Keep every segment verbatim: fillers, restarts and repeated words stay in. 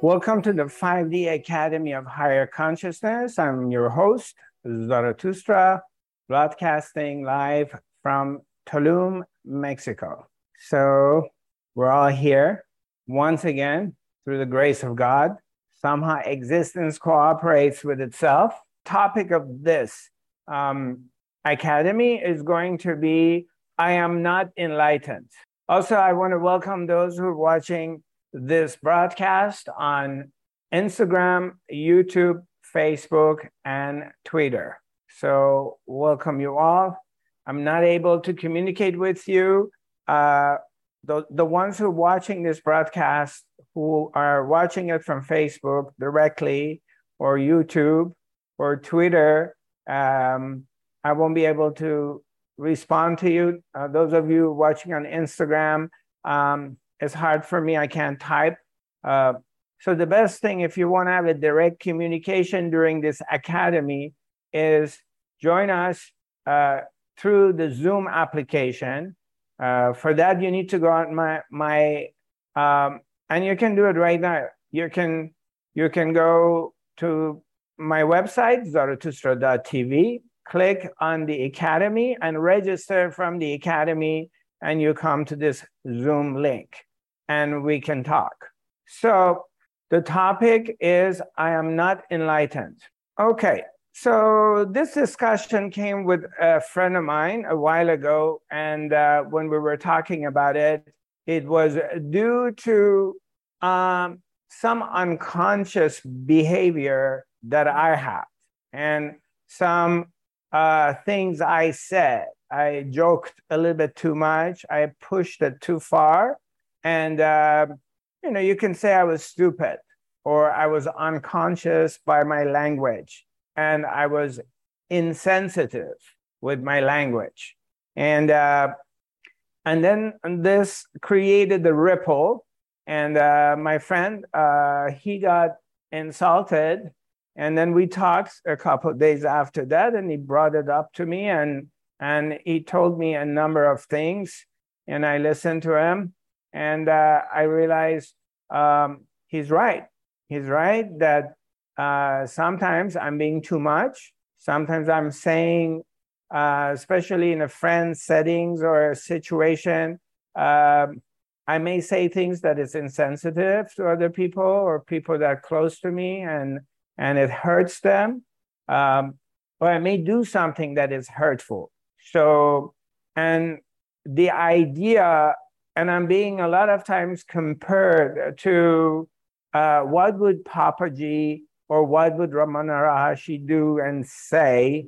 Welcome to the five D Academy of Higher Consciousness. I'm your host, Zarathustra, broadcasting live from Tulum, Mexico. So we're all here once again through the grace of God. Somehow existence cooperates with itself. Topic of this um, academy is going to be, I am not enlightened. Also, I want to welcome those who are watching this broadcast on Instagram, YouTube, Facebook, and Twitter. So welcome you all. I'm not able to communicate with you. Uh, the, the ones who are watching this broadcast, who are watching it from Facebook directly, or YouTube, or Twitter, um, I won't be able to respond to you. Uh, those of you watching on Instagram, um, it's hard for me, I can't type. Uh, so the best thing, if you want to have a direct communication during this academy, is join us uh, through the Zoom application. Uh, for that, you need to go on my, my um, and you can do it right now. You can, you can go to my website, zarathustra dot t v, click on the Academy and register from the Academy, and you come to this Zoom link and we can talk. So the topic is, I am not enlightened. Okay, so this discussion came with a friend of mine a while ago, and uh, when we were talking about it, it was due to um, some unconscious behavior that I have, and some uh, things I said. I joked a little bit too much. I pushed it too far. And, uh, you know, you can say I was stupid, or I was unconscious by my language, and I was insensitive with my language. And, uh, and then this created the ripple. And uh, my friend, uh, he got insulted. And then we talked a couple of days after that, and he brought it up to me, and, and he told me a number of things, and I listened to him. And uh, I realized um, he's right. He's right that uh, sometimes I'm being too much. Sometimes I'm saying, uh, especially in a friend settings or a situation, uh, I may say things that is insensitive to other people or people that are close to me, and, and it hurts them. Um, or I may do something that is hurtful. So, and the idea, and I'm being a lot of times compared to uh, what would Papaji or what would Ramana Maharshi do and say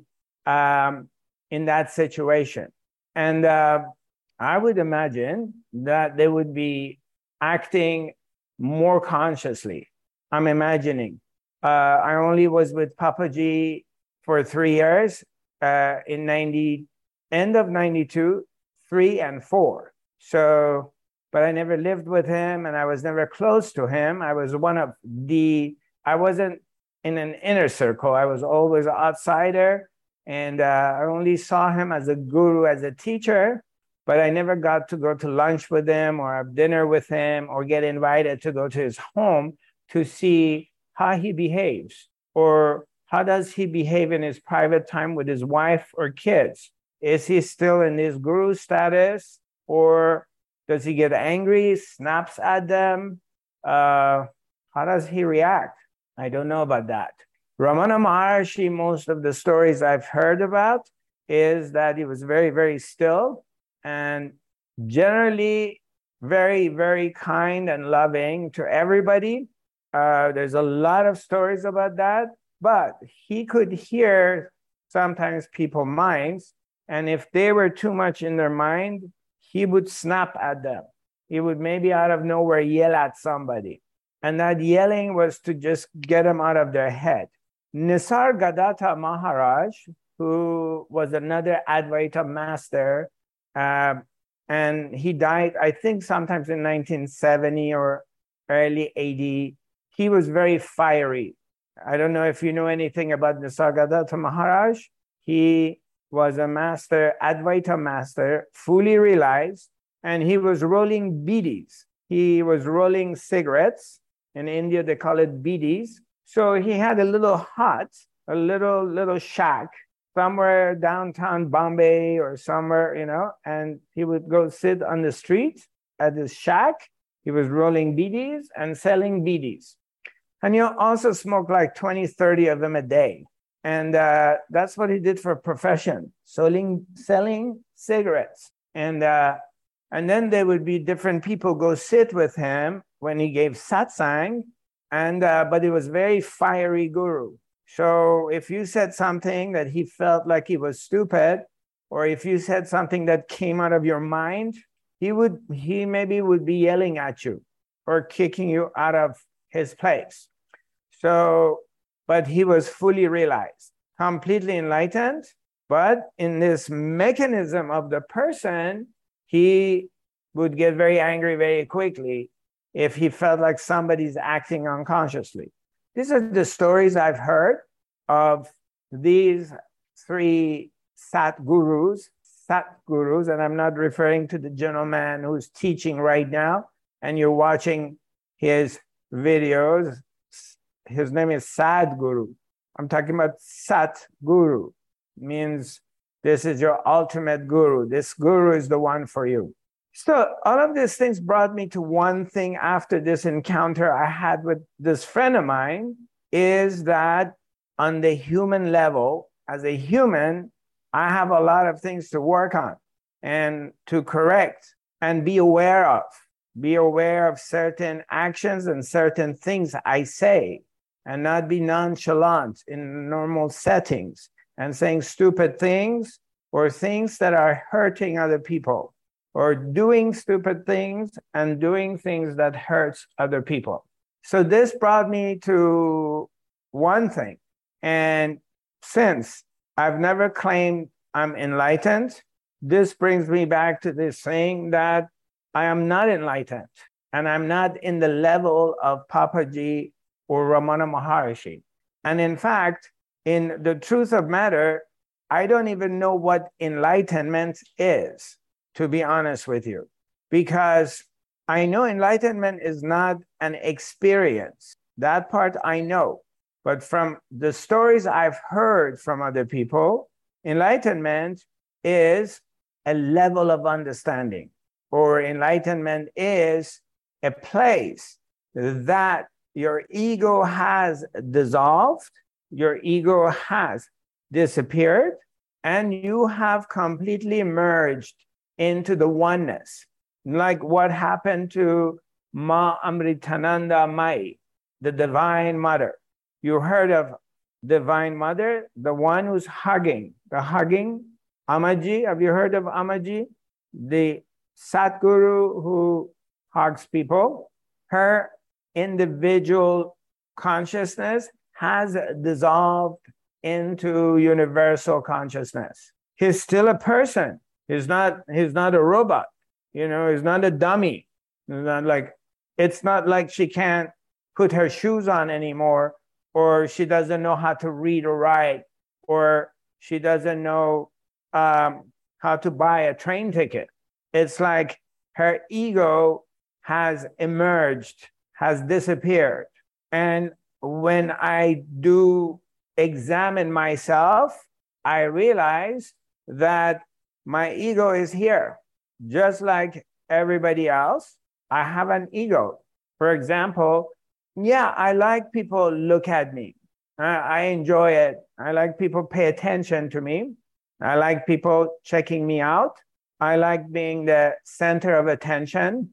um, in that situation. And uh, I would imagine that they would be acting more consciously. I'm imagining. Uh, I only was with Papaji for three years uh, in ninety, end of ninety-two, three and four. So, but I never lived with him, and I was never close to him. I was one of the, I wasn't in an inner circle. I was always an outsider, and uh, I only saw him as a guru, as a teacher, but I never got to go to lunch with him or have dinner with him or get invited to go to his home to see how he behaves, or how does he behave in his private time with his wife or kids. Is he still in his guru status? Or does he get angry, snaps at them? Uh, how does he react? I don't know about that. Ramana Maharshi, most of the stories I've heard about is that he was very, very still and generally very, very kind and loving to everybody. Uh, there's a lot of stories about that, but he could hear sometimes people's minds, and if they were too much in their mind, he would snap at them. He would maybe out of nowhere yell at somebody. And that yelling was to just get them out of their head. Nisargadatta Maharaj, who was another Advaita master, uh, and he died, I think, sometimes in nineteen seventy or early eighty. He was very fiery. I don't know if you know anything about Nisargadatta Maharaj. He was a master, Advaita master, fully realized, and he was rolling bidis. He was rolling cigarettes, In India, they call it bidis. So he had a little hut, a little, little shack somewhere downtown Bombay or somewhere, you know, and he would go sit on the street at his shack. He was rolling bidis and selling bidis. And he also smoked like twenty, thirty of them a day. And uh, that's what he did for a profession, selling, selling cigarettes. And, uh, and then there would be different people go sit with him when he gave satsang. And, uh, but he was very fiery guru. So if you said something that he felt like he was stupid, or if you said something that came out of your mind, he would, he maybe would be yelling at you or kicking you out of his place. So, but he was fully realized, completely enlightened. But in this mechanism of the person, he would get very angry very quickly if he felt like somebody's acting unconsciously. These are the stories I've heard of these three Sat Gurus, Sat Gurus, and I'm not referring to the gentleman who's teaching right now, and you're watching his videos. His name is Sadguru. I'm talking about Sat Guru. Means this is your ultimate guru. This guru is the one for you. So all of these things brought me to one thing after this encounter I had with this friend of mine, is that on the human level, as a human, I have a lot of things to work on and to correct and be aware of. Be aware of certain actions and certain things I say, and not be nonchalant in normal settings and saying stupid things or things that are hurting other people, or doing stupid things and doing things that hurts other people. So this brought me to one thing. And since I've never claimed I'm enlightened, this brings me back to this saying that I am not enlightened, and I'm not in the level of Papaji or Ramana Maharshi. And in fact, in the truth of matter, I don't even know what enlightenment is, to be honest with you, because I know enlightenment is not an experience. That part I know. But from the stories I've heard from other people, enlightenment is a level of understanding, or enlightenment is a place that your ego has dissolved, your ego has disappeared, and you have completely merged into the oneness. Like what happened to Ma Amritananda Mai, the Divine Mother. You heard of Divine Mother, the one who's hugging, the hugging, Amaji. Have you heard of Amaji? The Satguru who hugs people. Her individual consciousness has dissolved into universal consciousness. He's still a person. He's not, he's not a robot. You know, he's not a dummy. It's not like, it's not like she can't put her shoes on anymore, or she doesn't know how to read or write, or she doesn't know um, how to buy a train ticket. It's like her ego has emerged, has disappeared. And when I do examine myself, I realize that my ego is here. Just like everybody else, I have an ego. For example, yeah, I like people look at me. I, I enjoy it. I like people pay attention to me. I like people checking me out. I like being the center of attention.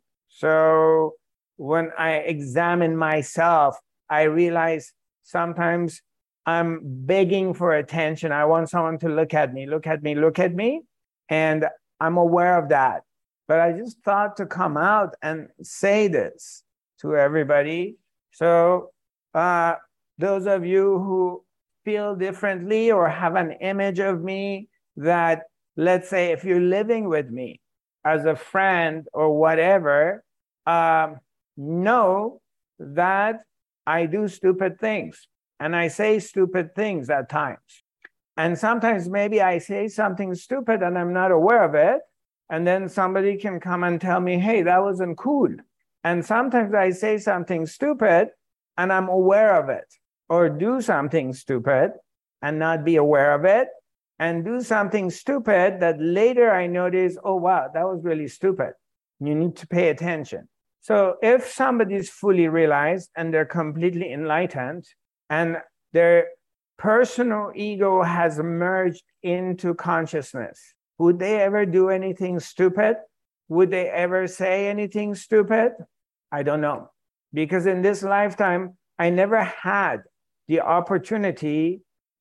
So when I examine myself, I realize sometimes I'm begging for attention. I want someone to look at me, look at me, look at me. And I'm aware of that. But I just thought to come out and say this to everybody. So uh, those of you who feel differently or have an image of me that, let's say, if you're living with me as a friend or whatever, um, know that I do stupid things. And I say stupid things at times. And sometimes maybe I say something stupid and I'm not aware of it. And then somebody can come and tell me, hey, that wasn't cool. And sometimes I say something stupid and I'm aware of it, or do something stupid and not be aware of it, and do something stupid that later I notice, oh, wow, that was really stupid. You need to pay attention. So if somebody is fully realized and they're completely enlightened and their personal ego has merged into consciousness, would they ever do anything stupid? Would they ever say anything stupid? I don't know. Because in this lifetime, I never had the opportunity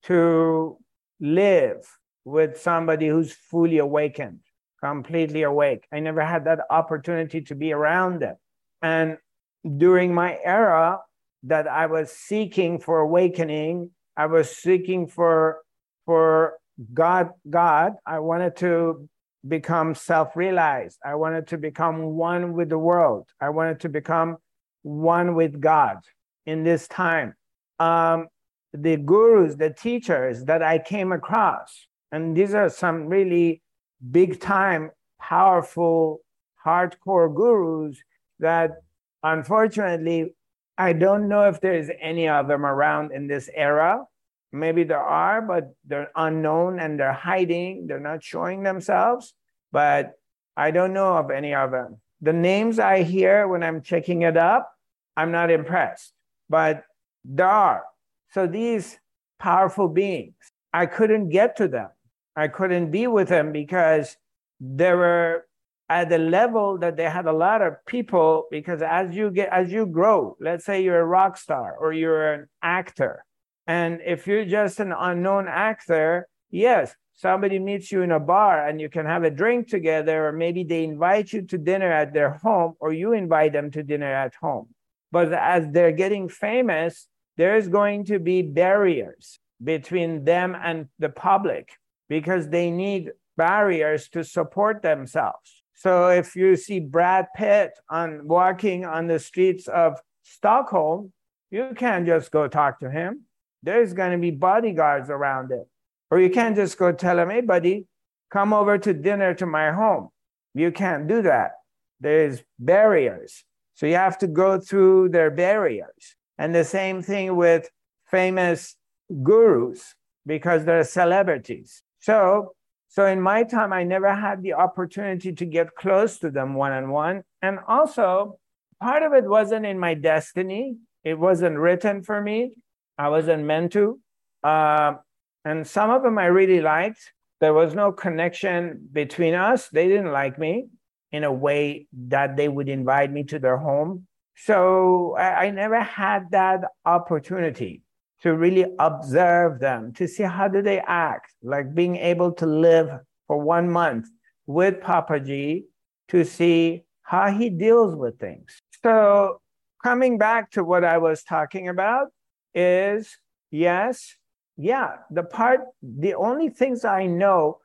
to live with somebody who's fully awakened, completely awake. I never had that opportunity to be around them. And during my era that I was seeking for awakening, I was seeking for, for God, God, I wanted to become self-realized. I wanted to become one with the world. I wanted to become one with God in this time. Um, the gurus, the teachers that I came across, and these are some really big time, powerful, hardcore gurus that unfortunately, I don't know if there's any of them around in this era. Maybe there are, but they're unknown and they're hiding. They're not showing themselves, but I don't know of any of them. The names I hear when I'm checking it up, I'm not impressed, but there are. So these powerful beings, I couldn't get to them. I couldn't be with them because they were at the level that they had a lot of people, because as you get, as you grow, let's say you're a rock star or you're an actor. And if you're just an unknown actor, yes, somebody meets you in a bar and you can have a drink together, or maybe they invite you to dinner at their home, or you invite them to dinner at home. But as they're getting famous, there's going to be barriers between them and the public because they need barriers to support themselves. So if you see Brad Pitt on walking on the streets of Stockholm, you can't just go talk to him. There's going to be bodyguards around it. Or you can't just go tell him, hey, buddy, come over to dinner to my home. You can't do that. There's barriers. So you have to go through their barriers. And the same thing with famous gurus, because they're celebrities. So, so in my time, I never had the opportunity to get close to them one-on-one. And also, part of it wasn't in my destiny. It wasn't written for me. I wasn't meant to. Uh, and some of them I really liked. There was no connection between us. They didn't like me in a way that they would invite me to their home. So I, I never had that opportunity to really observe them, to see how do they act, like being able to live for one month with Papaji to see how he deals with things. So coming back to what I was talking about is, yes, yeah, the part, the only things I know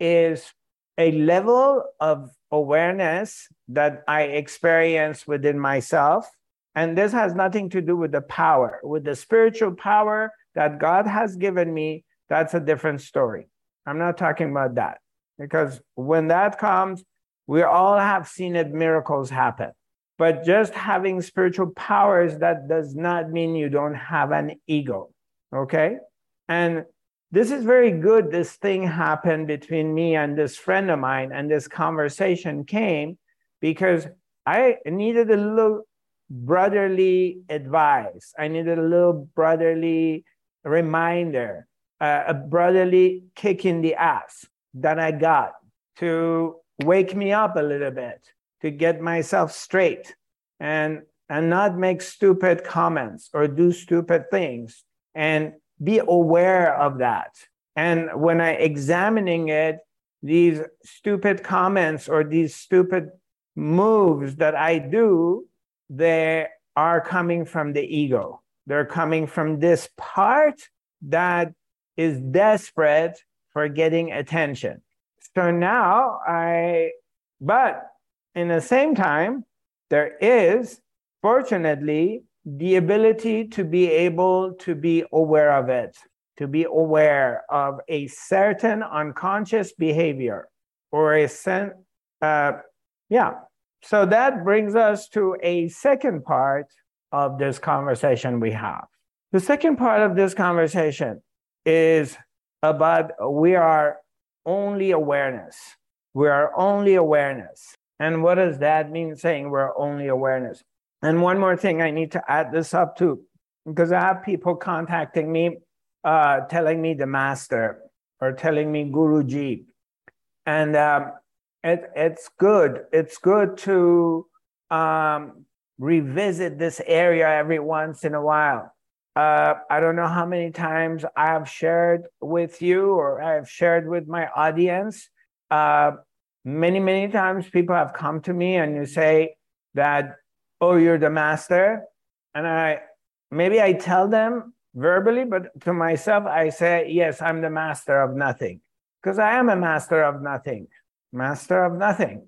is a level of awareness that I experience within myself. And this has nothing to do with the power, with the spiritual power that God has given me. That's a different story. I'm not talking about that, because when that comes, we all have seen it, miracles happen. But just having spiritual powers, that does not mean you don't have an ego, okay? And this is very good. This thing happened between me and this friend of mine, and this conversation came because I needed a little brotherly advice. I needed a little brotherly reminder, uh, a brotherly kick in the ass that I got to wake me up a little bit, to get myself straight and, and not make stupid comments or do stupid things, and be aware of that. And when I examining it, these stupid comments or these stupid moves that I do, they are coming from the ego. They're coming from this part that is desperate for getting attention. So now I, but in the same time, there is, fortunately, the ability to be able to be aware of it, to be aware of a certain unconscious behavior or a sen- uh, yeah, so that brings us to a second part of this conversation we have. The second part of this conversation is about we are only awareness. We are only awareness. And what does that mean, saying we're only awareness? And one more thing, I need to add this up too, because I have people contacting me, uh, telling me the master or telling me Guruji. And um, it, it's good. It's good to um, revisit this area every once in a while. Uh, I don't know how many times I have shared with you or I have shared with my audience. Uh, many, many times people have come to me and you say that, oh, you're the master. And I maybe I tell them verbally, but to myself, I say, yes, I'm the master of nothing. Because I am a master of nothing, master of nothing.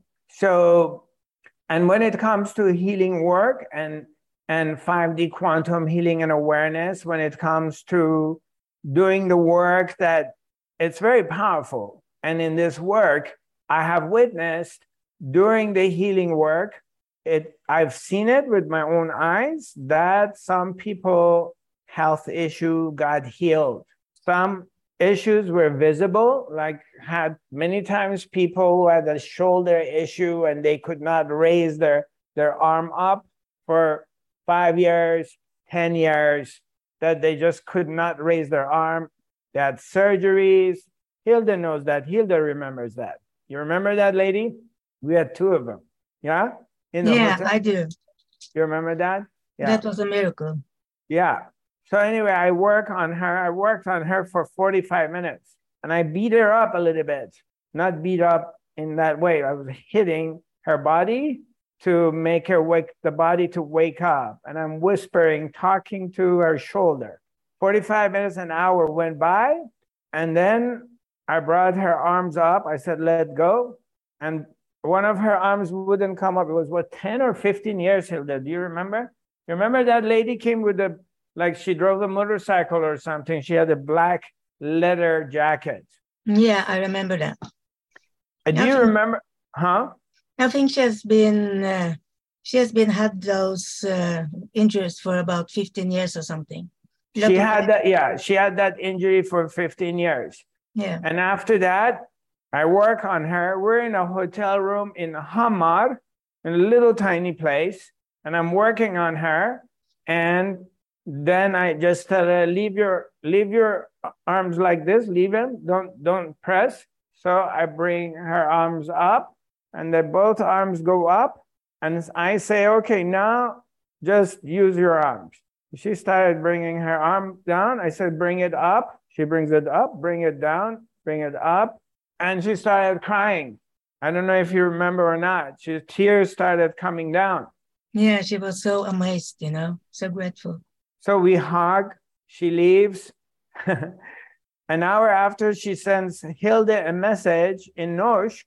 So, and when it comes to healing work and and five D quantum healing and awareness, when it comes to doing the work, that it's very powerful. And in this work, I have witnessed during the healing work, it I've seen it with my own eyes that some people health issue got healed. Some issues were visible, like had many times people who had a shoulder issue and they could not raise their, their arm up for five years, ten years, that they just could not raise their arm. They had surgeries. Hilda knows that. Hilda remembers that. You remember that lady? We had two of them. Yeah? In the yeah, hotel? I do. You remember that? Yeah. That was a miracle. Yeah. So anyway, I work on her. I worked on her for forty-five minutes and I beat her up a little bit. Not beat up in that way. I was hitting her body to make her wake, the body to wake up. And I'm whispering, talking to her shoulder. forty-five minutes, an hour went by. And then I brought her arms up. I said, let go. And one of her arms wouldn't come up. It was what, ten or fifteen years, Hilda. Do you remember? You remember that lady came with a, like she drove a motorcycle or something. She had a black leather jacket. Yeah, I remember that. Uh, do I you think, remember? Huh? I think she has been, uh, she has been had those uh, injuries for about fifteen years or something. She had that, yeah, she had that injury for fifteen years. Yeah. And after that, I work on her. We're in a hotel room in Hamar, in a little tiny place, and I'm working on her. And then I just tell her, leave your, leave your arms like this, leave them, don't, don't press. So I bring her arms up and then both arms go up. And I say, okay, now just use your arms. She started bringing her arm down. I said, bring it up. She brings it up, bring it down, bring it up. And she started crying. I don't know if you remember or not. She, tears started coming down. Yeah, she was so amazed, you know, so grateful. So we hug, she leaves. An hour after, she sends Hilda a message in Norsk.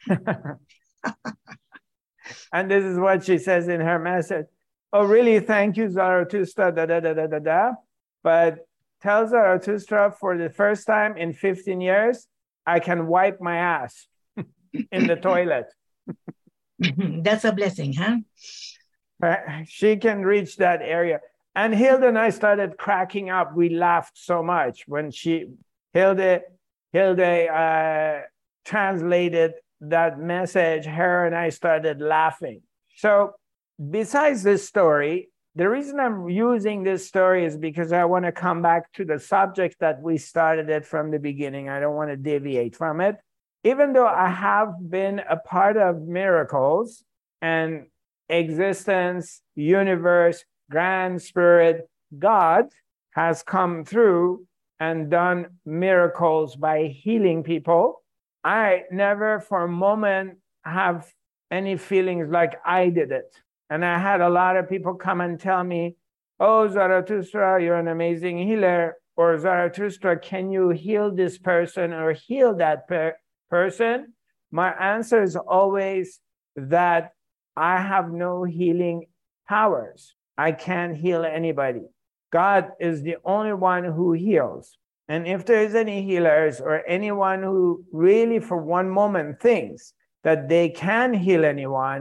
And this is what she says in her message. Oh, really? Thank you, Zarathustra, da, da, da, da, da, da. But tell Zarathustra for the first time in fifteen years, I can wipe my ass in the toilet. That's a blessing, huh? She can reach that area. And Hilda and I started cracking up. We laughed so much when she, Hilda, Hilda uh, translated that message. Her and I started laughing. So besides this story, the reason I'm using this story is because I want to come back to the subject that we started it from the beginning. I don't want to deviate from it. Even though I have been a part of miracles and existence, universe, grand spirit, God has come through and done miracles by healing people, I never for a moment have any feelings like I did it. And I had a lot of people come and tell me, oh, Zarathustra, you're an amazing healer. Or Zarathustra, can you heal this person or heal that per person? My answer is always that I have no healing powers. I can't heal anybody. God is the only one who heals. And if there's any healers or anyone who really for one moment thinks that they can heal anyone,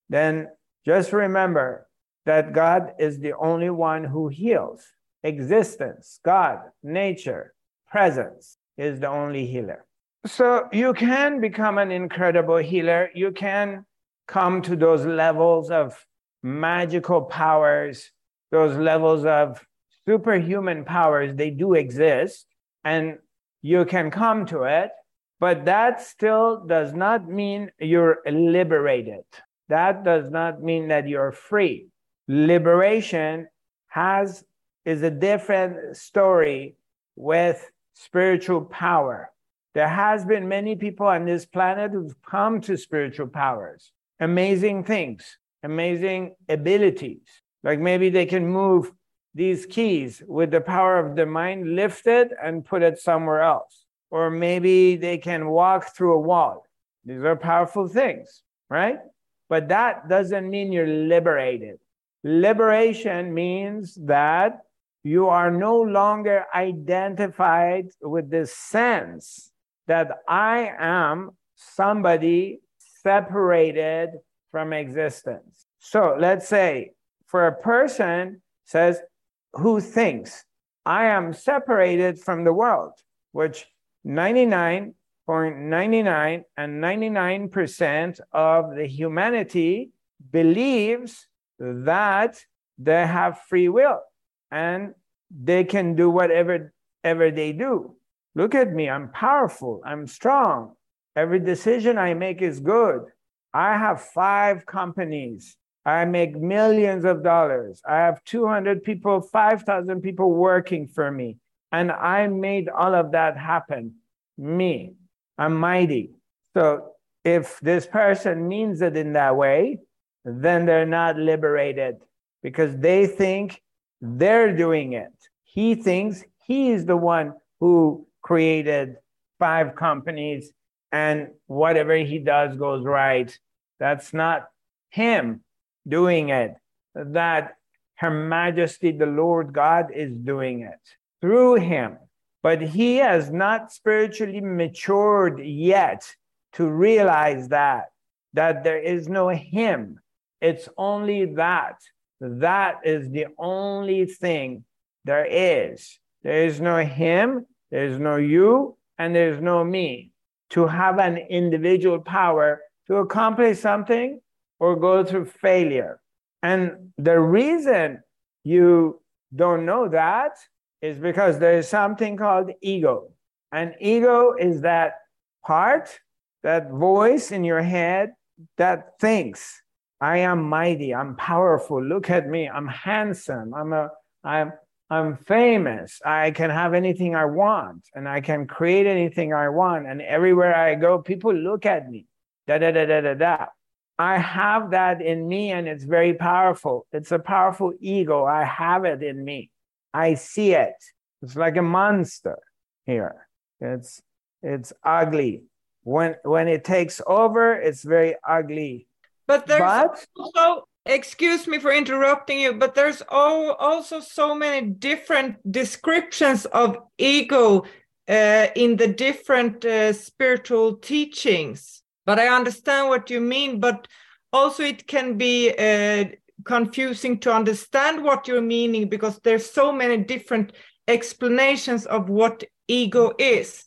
then just remember that God is the only one who heals. Existence, God, nature, presence is the only healer. So you can become an incredible healer. You can come to those levels of magical powers, those levels of superhuman powers. They do exist, and you can come to it, but that still does not mean you're liberated. That does not mean that you're free. Liberation has is a different story with spiritual power. There has been many people on this planet who've come to spiritual powers, amazing things, amazing abilities. Like maybe they can move these keys with the power of the mind, lift it and put it somewhere else. Or maybe they can walk through a wall. These are powerful things, right? But that doesn't mean you're liberated. Liberation means that you are no longer identified with this sense that I am somebody separated from existence. So let's say for a person says, who thinks I am separated from the world, which ninety-nine point nine nine and ninety-nine percent of the humanity believes that they have free will and they can do whatever ever they do. Look at me, I'm powerful, I'm strong. Every decision I make is good. I have five companies. I make millions of dollars. I have two hundred people, five thousand people working for me. And I made all of that happen. Me, I'm mighty. So if this person means it in that way, then they're not liberated because they think they're doing it. He thinks he is the one who created five companies and whatever he does goes right. That's not him doing it. That Her Majesty, the Lord God, is doing it through him. But he has not spiritually matured yet to realize that, that there is no him. It's only that. That is the only thing there is. There is no him, there is no you, and there is no me. To have an individual power to accomplish something or go through failure. And the reason you don't know that is because there is something called ego. And ego is that part, that voice in your head that thinks, I am mighty, I'm powerful, look at me, I'm handsome, I'm a, I'm, I'm famous, I can have anything I want, and I can create anything I want, and everywhere I go, people look at me, da da da da da da. I have that in me, and it's very powerful. It's a powerful ego. I have it in me. I see it. It's like a monster here. It's it's ugly. When when it takes over, it's very ugly. But there's but, also, excuse me for interrupting you, but there's all, also so many different descriptions of ego uh, in the different uh, spiritual teachings. But I understand what you mean, but also it can be uh, confusing to understand what you're meaning because there's so many different explanations of what ego is.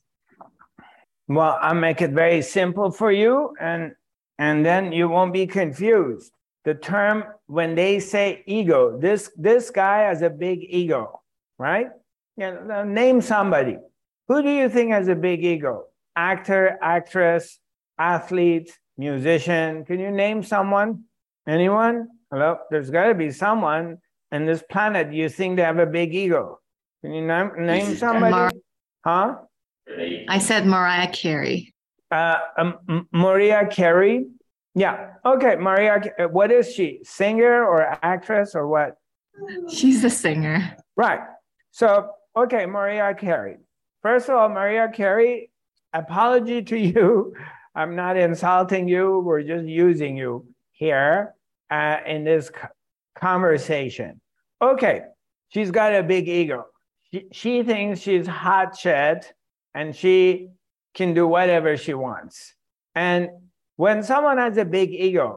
Well, I'll make it very simple for you, and and then you won't be confused. The term, when they say ego, this, this guy has a big ego, right? Yeah, name somebody. Who do you think has a big ego? Actor, actress, athlete, musician. Can you name someone? Anyone? Hello? There's got to be someone on this planet you think they have a big ego. Can you name, name somebody? Mar- huh? I said Mariah Carey. Uh, um, Mariah Carey? Yeah. Okay, Mariah. What is she? Singer or actress or what? She's a singer. Right. So, okay, Mariah Carey. First of all, Mariah Carey, apology to you. I'm not insulting you. We're just using you here uh, in this conversation. Okay, she's got a big ego. She, she thinks she's hot shit and she can do whatever she wants. And when someone has a big ego,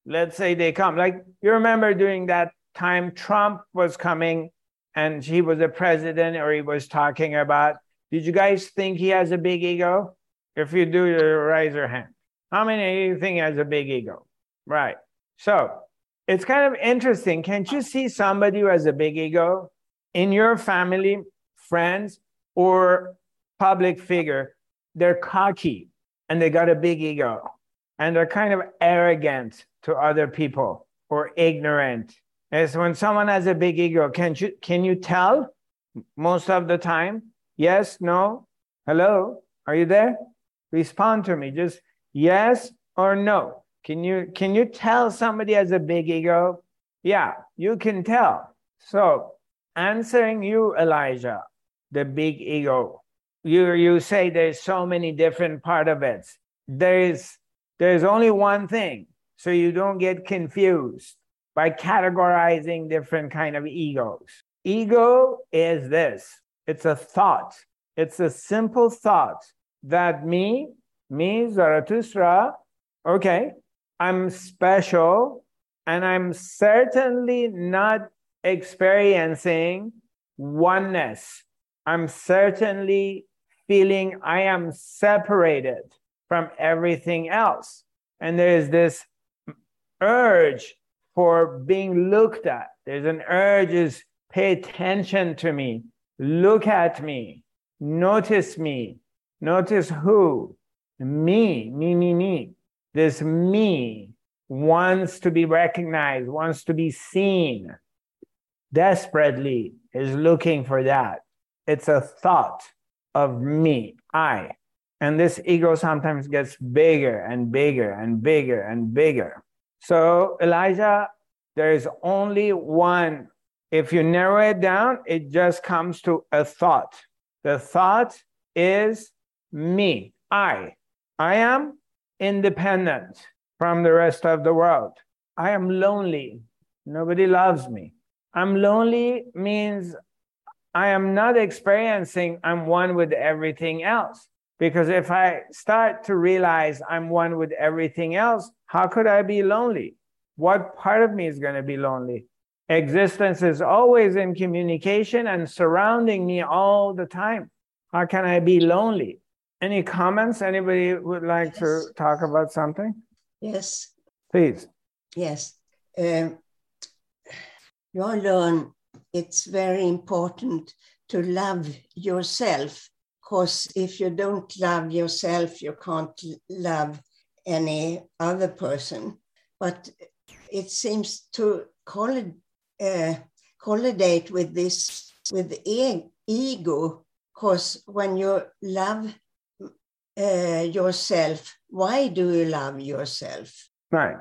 let's say they come. Like, you remember during that time Trump was coming and he was a president, or he was talking about, did you guys think he has a big ego? If you do, raise your hand. How many of you think he has a big ego? Right. So it's kind of interesting. Can't you see somebody who has a big ego in your family, friends, or public figure? They're cocky and they got a big ego, and they're kind of arrogant to other people or ignorant. As when someone has a big ego, can you, can you tell most of the time? Yes, no, hello, are you there? Respond to me, just yes or no. Can you, can you tell somebody has a big ego? Yeah, you can tell. So answering you, Elijah, the big ego, you, you say there's so many different part of it. There is, there's only one thing, so you don't get confused by categorizing different kind of egos. Ego is this. It's a thought. It's a simple thought that me, me, Zarathustra, okay, I'm special, and I'm certainly not experiencing oneness. I'm certainly feeling I am separated from everything else. And there's this urge for being looked at. There's an urge is pay attention to me, look at me, notice me. Notice who? Me, me, me, me. This me wants to be recognized, wants to be seen, desperately is looking for that. It's a thought of me, I. And this ego sometimes gets bigger and bigger and bigger and bigger. So, Elijah, there is only one. If you narrow it down, it just comes to a thought. The thought is me, I. I am independent from the rest of the world. I am lonely. Nobody loves me. I'm lonely means I am not experiencing I'm one with everything else. Because if I start to realize I'm one with everything else, how could I be lonely? What part of me is going to be lonely? Existence is always in communication and surrounding me all the time. How can I be lonely? Any comments? Anybody would like yes. to talk about something? Yes. Please. Yes. Um, you all learn it's very important to love yourself, because if you don't love yourself, you can't love any other person. But it seems to collide, uh, collidate with this, with e- ego, because when you love uh, yourself, why do you love yourself? Right.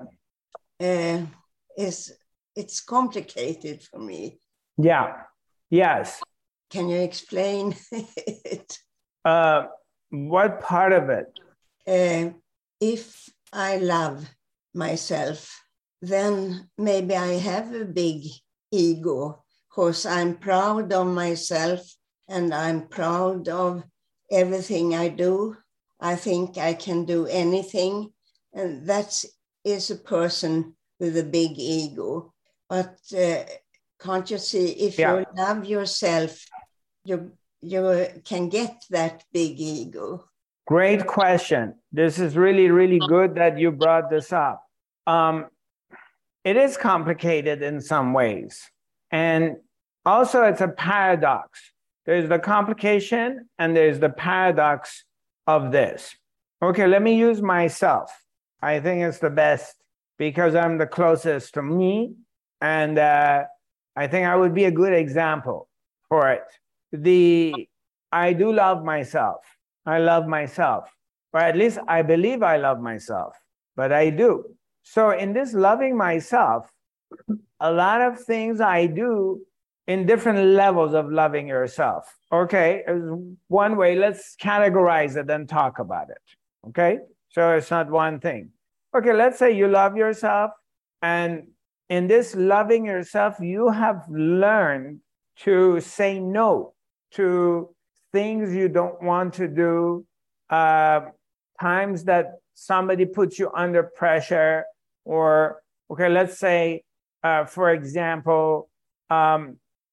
Uh, it's, it's complicated for me. Yeah. Yes. Can you explain it? Uh, what part of it? Uh, if I love myself, then maybe I have a big ego, because I'm proud of myself and I'm proud of everything I do. I think I can do anything. And that is a person with a big ego. But uh, can't you see, if yeah. you love yourself, you you can get that big ego? Great question. This is really, really good that you brought this up. Um, it is complicated in some ways. And also it's a paradox. There's the complication and there's the paradox of this. Okay, let me use myself. I think it's the best because I'm the closest to me. And uh, I think I would be a good example for it. The I do love myself. I love myself, or at least I believe I love myself, but I do. So in this loving myself, a lot of things I do in different levels of loving yourself. Okay, one way, let's categorize it and talk about it. Okay, so it's not one thing. Okay, let's say you love yourself, and in this loving yourself, you have learned to say no to things you don't want to do, uh, times that somebody puts you under pressure, or Okay, let's say, uh, for example, um,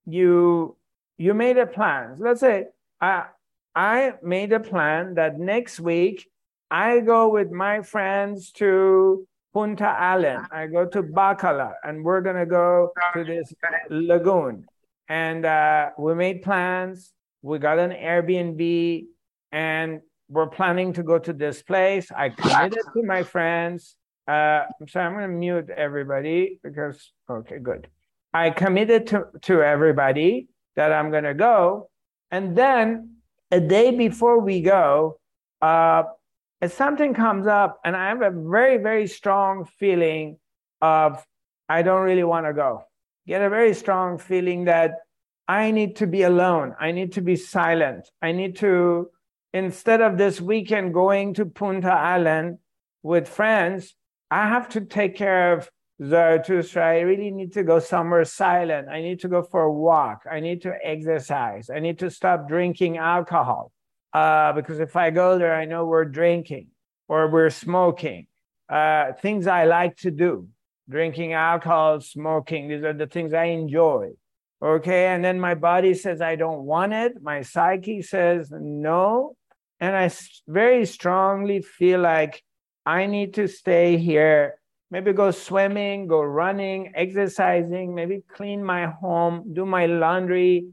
you you made a plan. Let's say I I made a plan that next week I go with my friends to Punta Allen. I go to Bacala, and we're gonna go to this lagoon. And uh, we made plans. We got an Airbnb, and we're planning to go to this place. I committed to my friends. Uh, I'm sorry, I'm going to mute everybody because, okay, good. I committed to, to everybody that I'm going to go. And then a day before we go, uh, if something comes up and I have a very, very strong feeling of I don't really want to go, get a very strong feeling that I need to be alone. I need to be silent. I need to, instead of this weekend going to Punta Allen with friends, I have to take care of Zarathustra. I really need to go somewhere silent. I need to go for a walk. I need to exercise. I need to stop drinking alcohol. Uh, because if I go there, I know we're drinking or we're smoking. Uh, things I like to do. Drinking alcohol, smoking, these are the things I enjoy. Okay, and then my body says, I don't want it. My psyche says no. And I very strongly feel like I need to stay here, maybe go swimming, go running, exercising, maybe clean my home, do my laundry,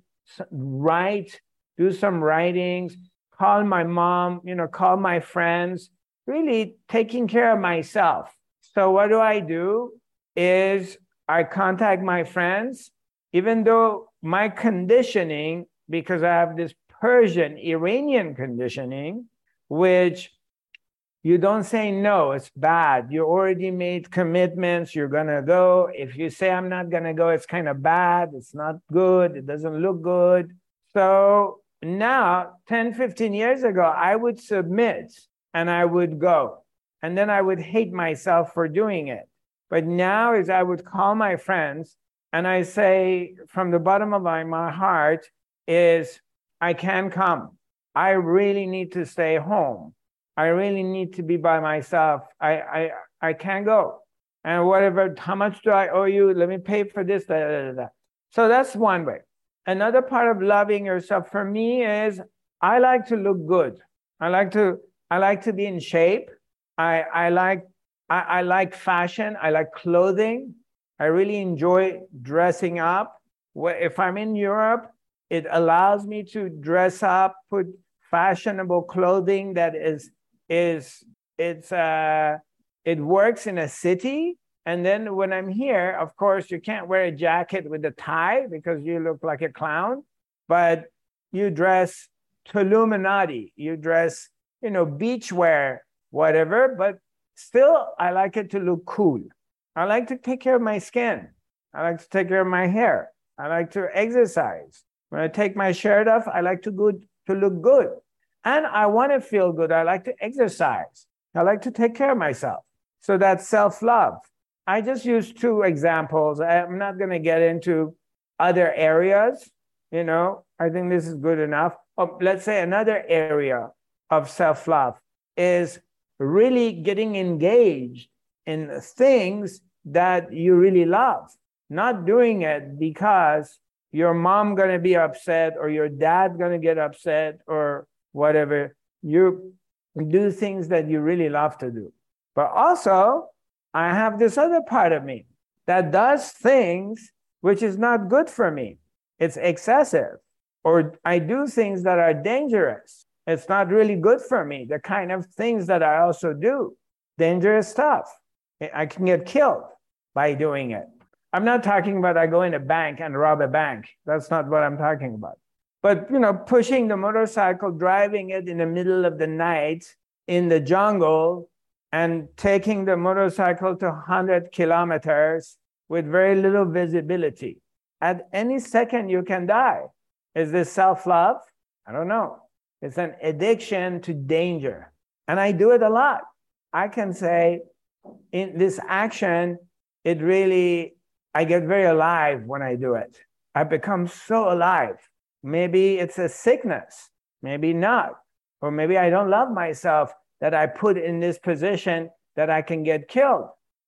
write, do some writings, call my mom, you know, call my friends, really taking care of myself. So what do I do is I contact my friends, even though my conditioning, because I have this Persian, Iranian conditioning, which you don't say no, it's bad. You already made commitments, you're gonna go. If you say I'm not gonna go, it's kind of bad, it's not good, it doesn't look good. So now, ten, fifteen years ago, I would submit and I would go. And then I would hate myself for doing it. But now is I would call my friends and I say from the bottom of my, my heart is, I can't come. I really need to stay home. I really need to be by myself. I, I, I can't go. And whatever, how much do I owe you? Let me pay for this. Da, da, da, da. So that's one way. Another part of loving yourself for me is I like to look good. I like to, I like to be in shape. I, I like, I, I like fashion. I like clothing. I really enjoy dressing up. If I'm in Europe, it allows me to dress up, put fashionable clothing that is, is it's, uh, it works in a city. And then when I'm here, of course, you can't wear a jacket with a tie because you look like a clown, but you dress Tuluminati, you dress, you know, beachwear, whatever, but still I like it to look cool. I like to take care of my skin. I like to take care of my hair. I like to exercise. When I take my shirt off, I like to, good, to look good. And I want to feel good. I like to exercise. I like to take care of myself. So that's self-love. I just used two examples. I'm not going to get into other areas. You know, I think this is good enough. Oh, let's say another area of self-love is really getting engaged in things that you really love, not doing it because your mom going to be upset or your dad going to get upset or whatever. You do things that you really love to do. But also, I have this other part of me that does things which is not good for me. It's excessive. Or I do things that are dangerous. It's not really good for me. The kind of things that I also do, dangerous stuff. I can get killed by doing it. I'm not talking about I go in a bank and rob a bank. That's not what I'm talking about. But, you know, pushing the motorcycle, driving it in the middle of the night in the jungle and taking the motorcycle to one hundred kilometers with very little visibility. At any second, you can die. Is this self-love? I don't know. It's an addiction to danger. And I do it a lot. I can say in this action, it really, I get very alive when I do it. I become so alive. Maybe it's a sickness, maybe not. Or maybe I don't love myself that I put in this position that I can get killed.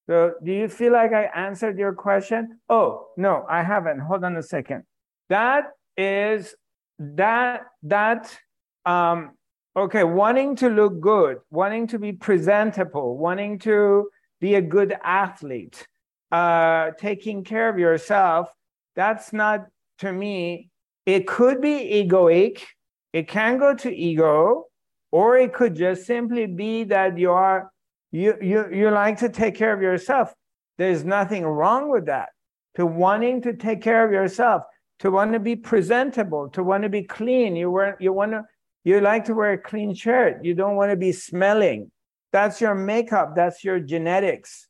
So do you feel like I answered your question? Oh, no, I haven't. Hold on a second. That is, that, that, um, okay, wanting to look good, wanting to be presentable, wanting to be a good athlete, uh, taking care of yourself, that's not, to me, it could be egoic. It can go to ego, or it could just simply be that you are, you, you, you like to take care of yourself. There's nothing wrong with that. To wanting to take care of yourself, to want to be presentable, to want to be clean. You wear, you want to, you like to wear a clean shirt. You don't want to be smelling. That's your makeup. That's your genetics.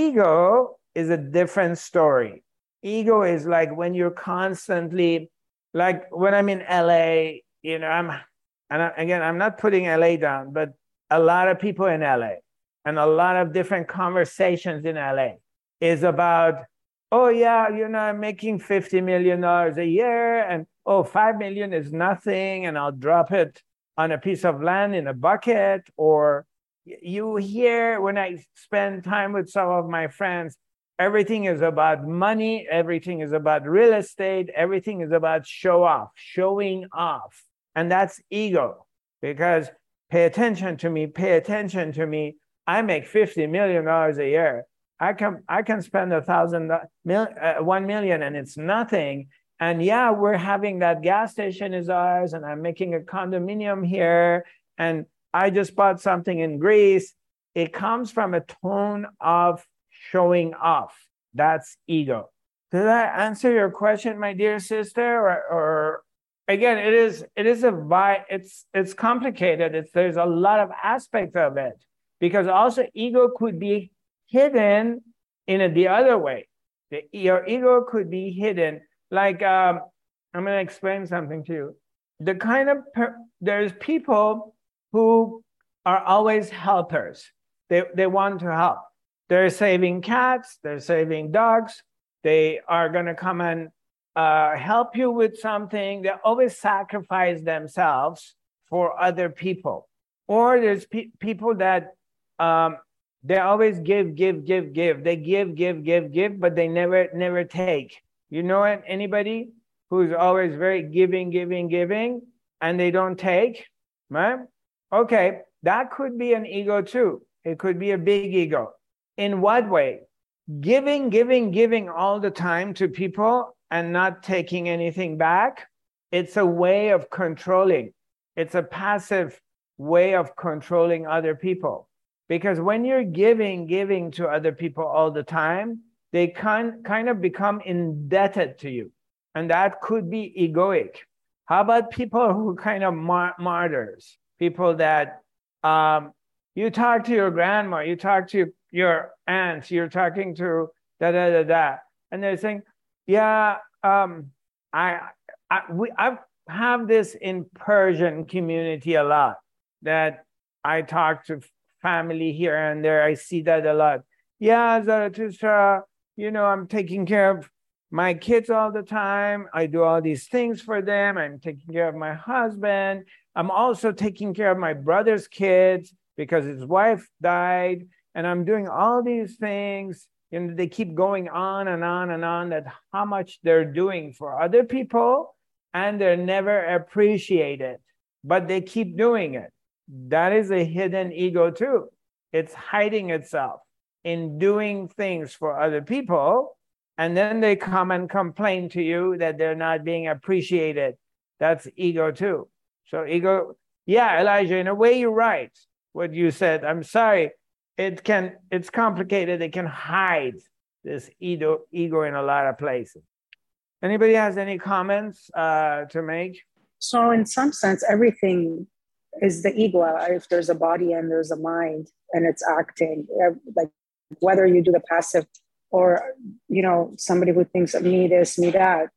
Ego is a different story. Ego is like when you're constantly, like when I'm in L A, you know, I'm, and I, again, I'm not putting L A down, but a lot of people in L A and a lot of different conversations in L A is about, oh yeah, you know, I'm making fifty million dollars a year, and oh, five million is nothing, and I'll drop it on a piece of land in a bucket. Or you hear, when I spend time with some of my friends, everything is about money, everything is about real estate, everything is about show off, showing off. And that's ego, because pay attention to me, pay attention to me. I make fifty million dollars a year. I can, I can spend a thousand, mil, uh, one million and it's nothing. And yeah, we're having that gas station is ours, and I'm making a condominium here, and I just bought something in Greece. It comes from a tone of showing off. That's ego. Did I answer your question, my dear sister? Or, or again, it is, it is a vi- it's, it's complicated. It's, there's a lot of aspects of it, because also ego could be hidden in a, the other way. The, your ego could be hidden. Like, um, I'm going to explain something to you. The kind of, per, there's people who are always helpers. They, they want to help. They're saving cats, they're saving dogs. They are going to come and uh, help you with something. They always sacrifice themselves for other people. Or there's pe- people that, um, they always give, give, give, give. They give, give, give, give, but they never, never take. You know anybody who's always very giving, giving, giving, and they don't take, right? Okay, that could be an ego too. It could be a big ego. In what way? Giving, giving, giving all the time to people and not taking anything back. It's a way of controlling. It's a passive way of controlling other people. Because when you're giving, giving to other people all the time, they can kind of become indebted to you. And that could be egoic. How about people who kind of mar- martyrs? People that um, you talk to your grandma, you talk to your aunts, you're talking to da da da da. And they're saying, yeah, um, I, I, we, I have this in Persian community a lot, that I talk to family here and there. I see that a lot. Yeah, Zarathustra, you know, I'm taking care of my kids all the time. I do all these things for them. I'm taking care of my husband. I'm also taking care of my brother's kids because his wife died. And I'm doing all these things. And they keep going on and on and on, that how much they're doing for other people, and they're never appreciated, but they keep doing it. That is a hidden ego too. It's hiding itself in doing things for other people, and then they come and complain to you that they're not being appreciated. That's ego too. So ego, yeah, Elijah, in a way you're right, what you said. I'm sorry, it can, it's complicated. It can hide this ego, ego in a lot of places. Anybody has any comments uh, to make? So in some sense, everything is the ego. If there's a body and there's a mind and it's acting, like whether you do the passive or, you know, somebody who thinks of me this, me that,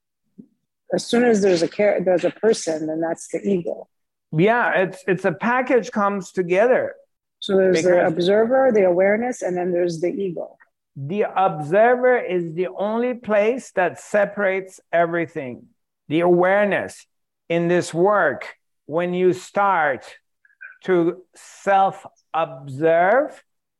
as soon as there's a care, there's a person, then that's the ego. Yeah, it's it's a package comes together. So there's because the observer, the awareness, and then there's the ego. The observer is the only place that separates everything. The awareness in this work, when you start to self-observe,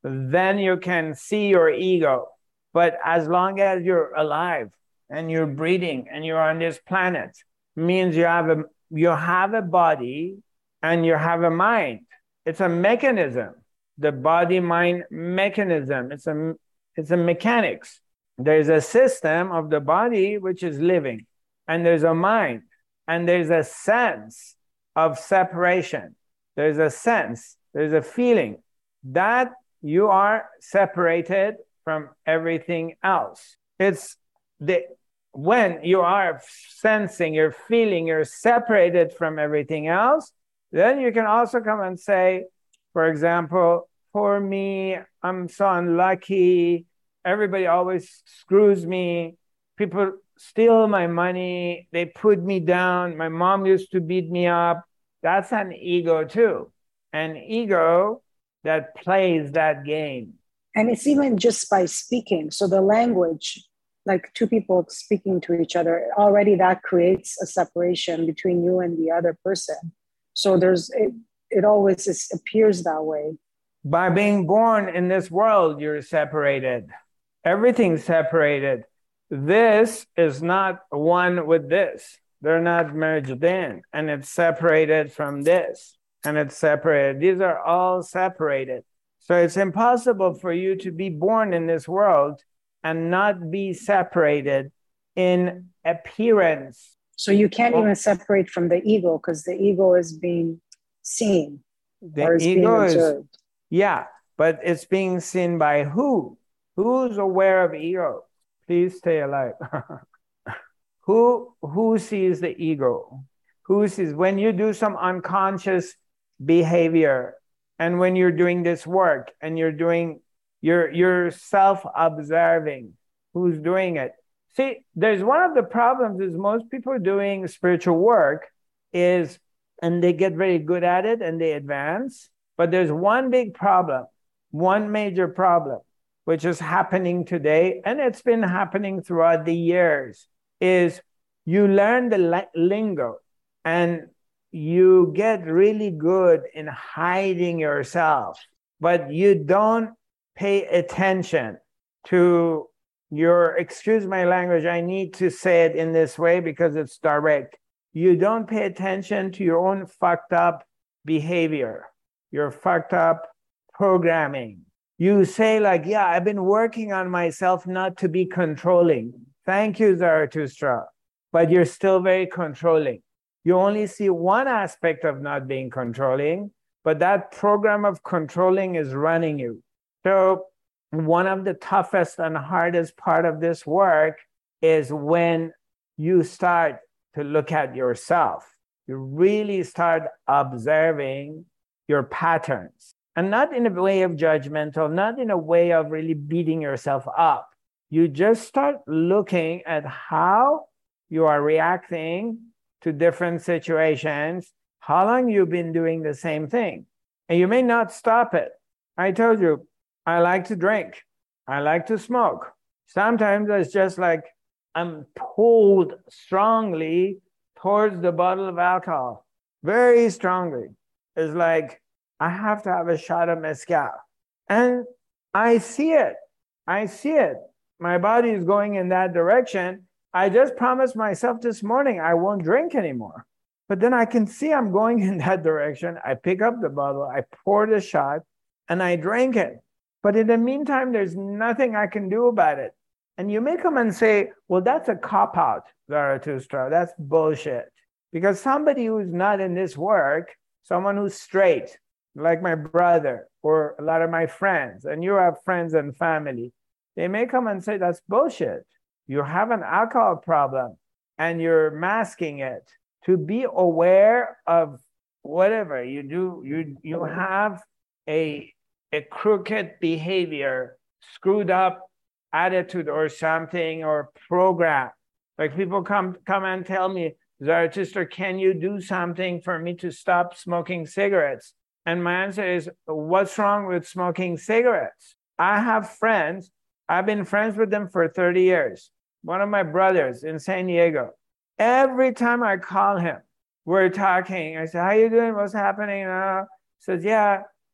then you can see your ego. But as long as you're alive and you're breathing and you're on this planet, means you have a you have a body and you have a mind. It's a mechanism, the body-mind mechanism. It's a it's a mechanics. There's a system of the body which is living, and there's a mind, and there's a sense of separation. There's a sense, there's a feeling that you are separated from everything else. It's the when you are sensing, you're feeling, you're separated from everything else, then you can also come and say, for example, for me, I'm so unlucky. Everybody always screws me. People steal my money. They put me down. My mom used to beat me up. That's an ego too. An ego that plays that game. And it's even just by speaking. So the language, like two people speaking to each other, already that creates a separation between you and the other person. So there's, it, it always is, appears that way. By being born in this world, you're separated. Everything's separated. This is not one with this. They're not merged in, and it's separated from this, and it's separated. These are all separated. So it's impossible for you to be born in this world and not be separated in appearance. So you can't even separate from the ego because the ego is being seen. The or is ego being is, observed. yeah, but it's being seen by who? Who's aware of ego? Please stay alive. who, who sees the ego? Who sees, when you do some unconscious behavior, and when you're doing this work and you're doing, you're, you're self-observing, who's doing it? See, there's one of the problems is most people doing spiritual work is, and they get very good at it and they advance, but there's one big problem, one major problem, which is happening today, and it's been happening throughout the years, is you learn the lingo and you get really good in hiding yourself, but you don't pay attention to your, excuse my language, I need to say it in this way because it's direct. You don't pay attention to your own fucked up behavior, your fucked up programming. You say like, yeah, I've been working on myself not to be controlling. Thank you, Zarathustra. But you're still very controlling. You only see one aspect of not being controlling, but that program of controlling is running you. So one of the toughest and hardest part of this work is when you start to look at yourself. You really start observing your patterns. And not in a way of judgmental, not in a way of really beating yourself up. You just start looking at how you are reacting to different situations, how long you've been doing the same thing. And you may not stop it. I told you, I like to drink. I like to smoke. Sometimes it's just like I'm pulled strongly towards the bottle of alcohol, very strongly. It's like, I have to have a shot of mezcal. And I see it. I see it. My body is going in that direction. I just promised myself this morning I won't drink anymore. But then I can see I'm going in that direction. I pick up the bottle, I pour the shot, and I drink it. But in the meantime, there's nothing I can do about it. And you may come and say, well, that's a cop-out, Zarathustra. That's bullshit. Because somebody who's not in this work, someone who's straight, like my brother or a lot of my friends, and you have friends and family, they may come and say, that's bullshit. You have an alcohol problem and you're masking it. To be aware of whatever you do, you, you have a, a crooked behavior, screwed up attitude or something, or program. Like people come, come and tell me, Zarathustra, can you do something for me to stop smoking cigarettes? And my answer is, what's wrong with smoking cigarettes? I have friends, I've been friends with them for thirty years. One of my brothers in San Diego, every time I call him, we're talking. I say, how you doing? What's happening? Uh, he says, yeah,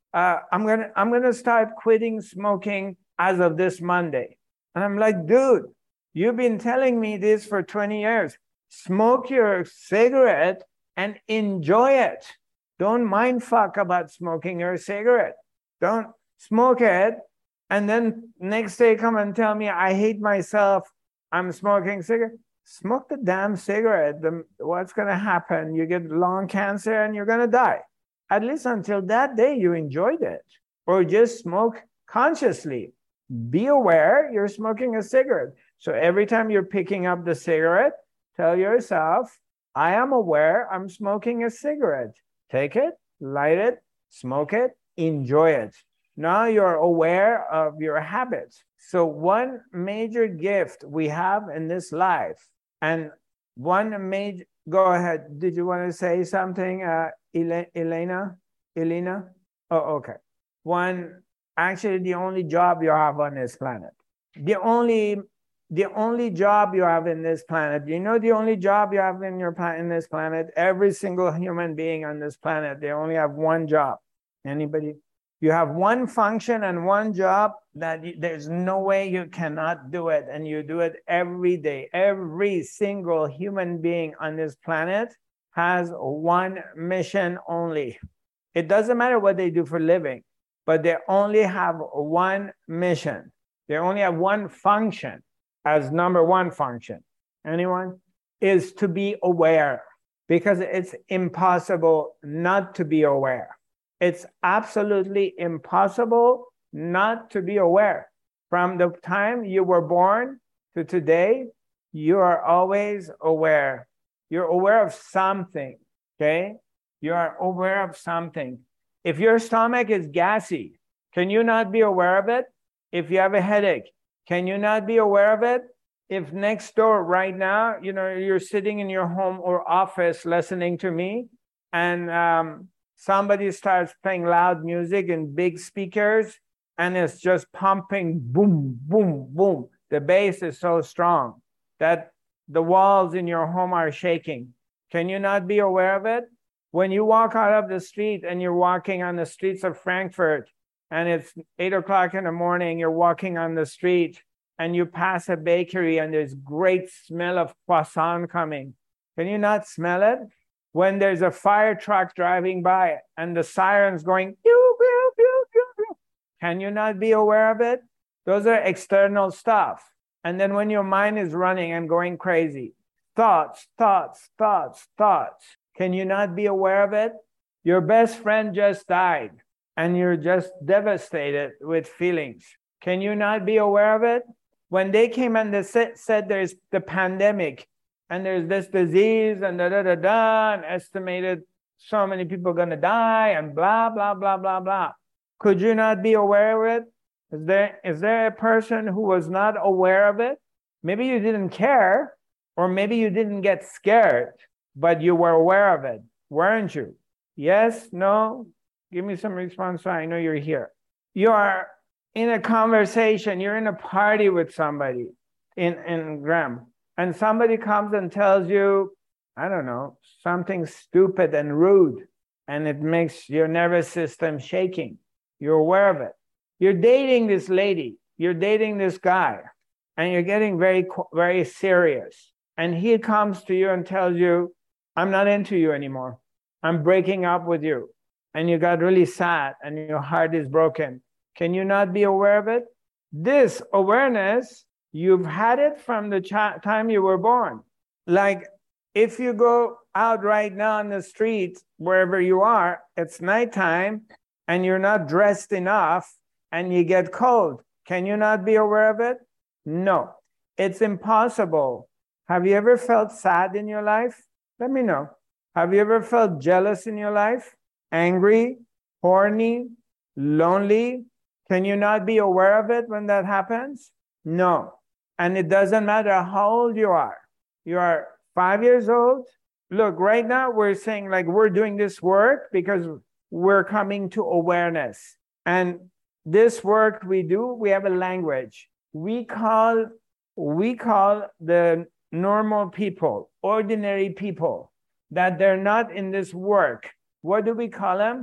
uh, I'm gonna I'm gonna start quitting smoking as of this Monday. And I'm like, dude, you've been telling me this for twenty years. Smoke your cigarette and enjoy it. Don't mind fuck about smoking your cigarette. Don't smoke it. And then next day come and tell me I hate myself. I'm smoking cigarette. Smoke the damn cigarette. The, what's going to happen? You get lung cancer and you're going to die. At least until that day, you enjoyed it. Or just smoke consciously. Be aware you're smoking a cigarette. So every time you're picking up the cigarette, tell yourself, I am aware I'm smoking a cigarette. Take it, light it, smoke it, enjoy it. Now you're aware of your habits. So one major gift we have in this life, and one major, go ahead. Did you want to say something, uh, Elena? Elena? Oh, okay. One, actually the only job you have on this planet. The only, the only job you have in this planet, you know the only job you have in your planet, in this planet, every single human being on this planet, they only have one job. Anybody? You have one function and one job that you, there's no way you cannot do it. And you do it every day. Every single human being on this planet has one mission only. It doesn't matter what they do for a living, but they only have one mission. They only have one function as number one function. Anyone? Is to be aware, because it's impossible not to be aware. It's absolutely impossible not to be aware. From the time you were born to today, you are always aware. You're aware of something, okay? You are aware of something. If your stomach is gassy, can you not be aware of it? If you have a headache, can you not be aware of it? If next door right now, you know, you're sitting in your home or office listening to me, and um, somebody starts playing loud music in big speakers, and it's just pumping, boom, boom, boom. The bass is so strong that the walls in your home are shaking. Can you not be aware of it? When you walk out of the street and you're walking on the streets of Frankfurt, and it's eight o'clock in the morning, you're walking on the street and you pass a bakery and there's great smell of croissant coming. Can you not smell it? When there's a fire truck driving by and the siren's going, pew, pew, pew, pew, pew, can you not be aware of it? Those are external stuff. And then when your mind is running and going crazy, thoughts, thoughts, thoughts, thoughts, can you not be aware of it? Your best friend just died and you're just devastated with feelings. Can you not be aware of it? When they came and they said, said there's the pandemic and there's this disease and da da da da, and estimated so many people gonna die and blah, blah, blah, blah, blah. Could you not be aware of it? Is there, is there a person who was not aware of it? Maybe you didn't care, or maybe you didn't get scared, but you were aware of it, weren't you? Yes, no? Give me some response so I know you're here. You are in a conversation, you're in a party with somebody in, in Graham, and somebody comes and tells you, I don't know, something stupid and rude, and it makes your nervous system shaking. You're aware of it. You're dating this lady, you're dating this guy, and you're getting very, very serious. And he comes to you and tells you, I'm not into you anymore. I'm breaking up with you. And you got really sad and your heart is broken. Can you not be aware of it? This awareness, you've had it from the ch- time you were born. Like if you go out right now on the street, wherever you are, it's nighttime and you're not dressed enough and you get cold. Can you not be aware of it? No, it's impossible. Have you ever felt sad in your life? Let me know. Have you ever felt jealous in your life? Angry, horny, lonely? Can you not be aware of it when that happens? No. And it doesn't matter how old you are. You are five years old. Look, right now we're saying like we're doing this work because we're coming to awareness. And this work we do, we have a language. We call, we call the normal people, ordinary people, that they're not in this work. What do we call them?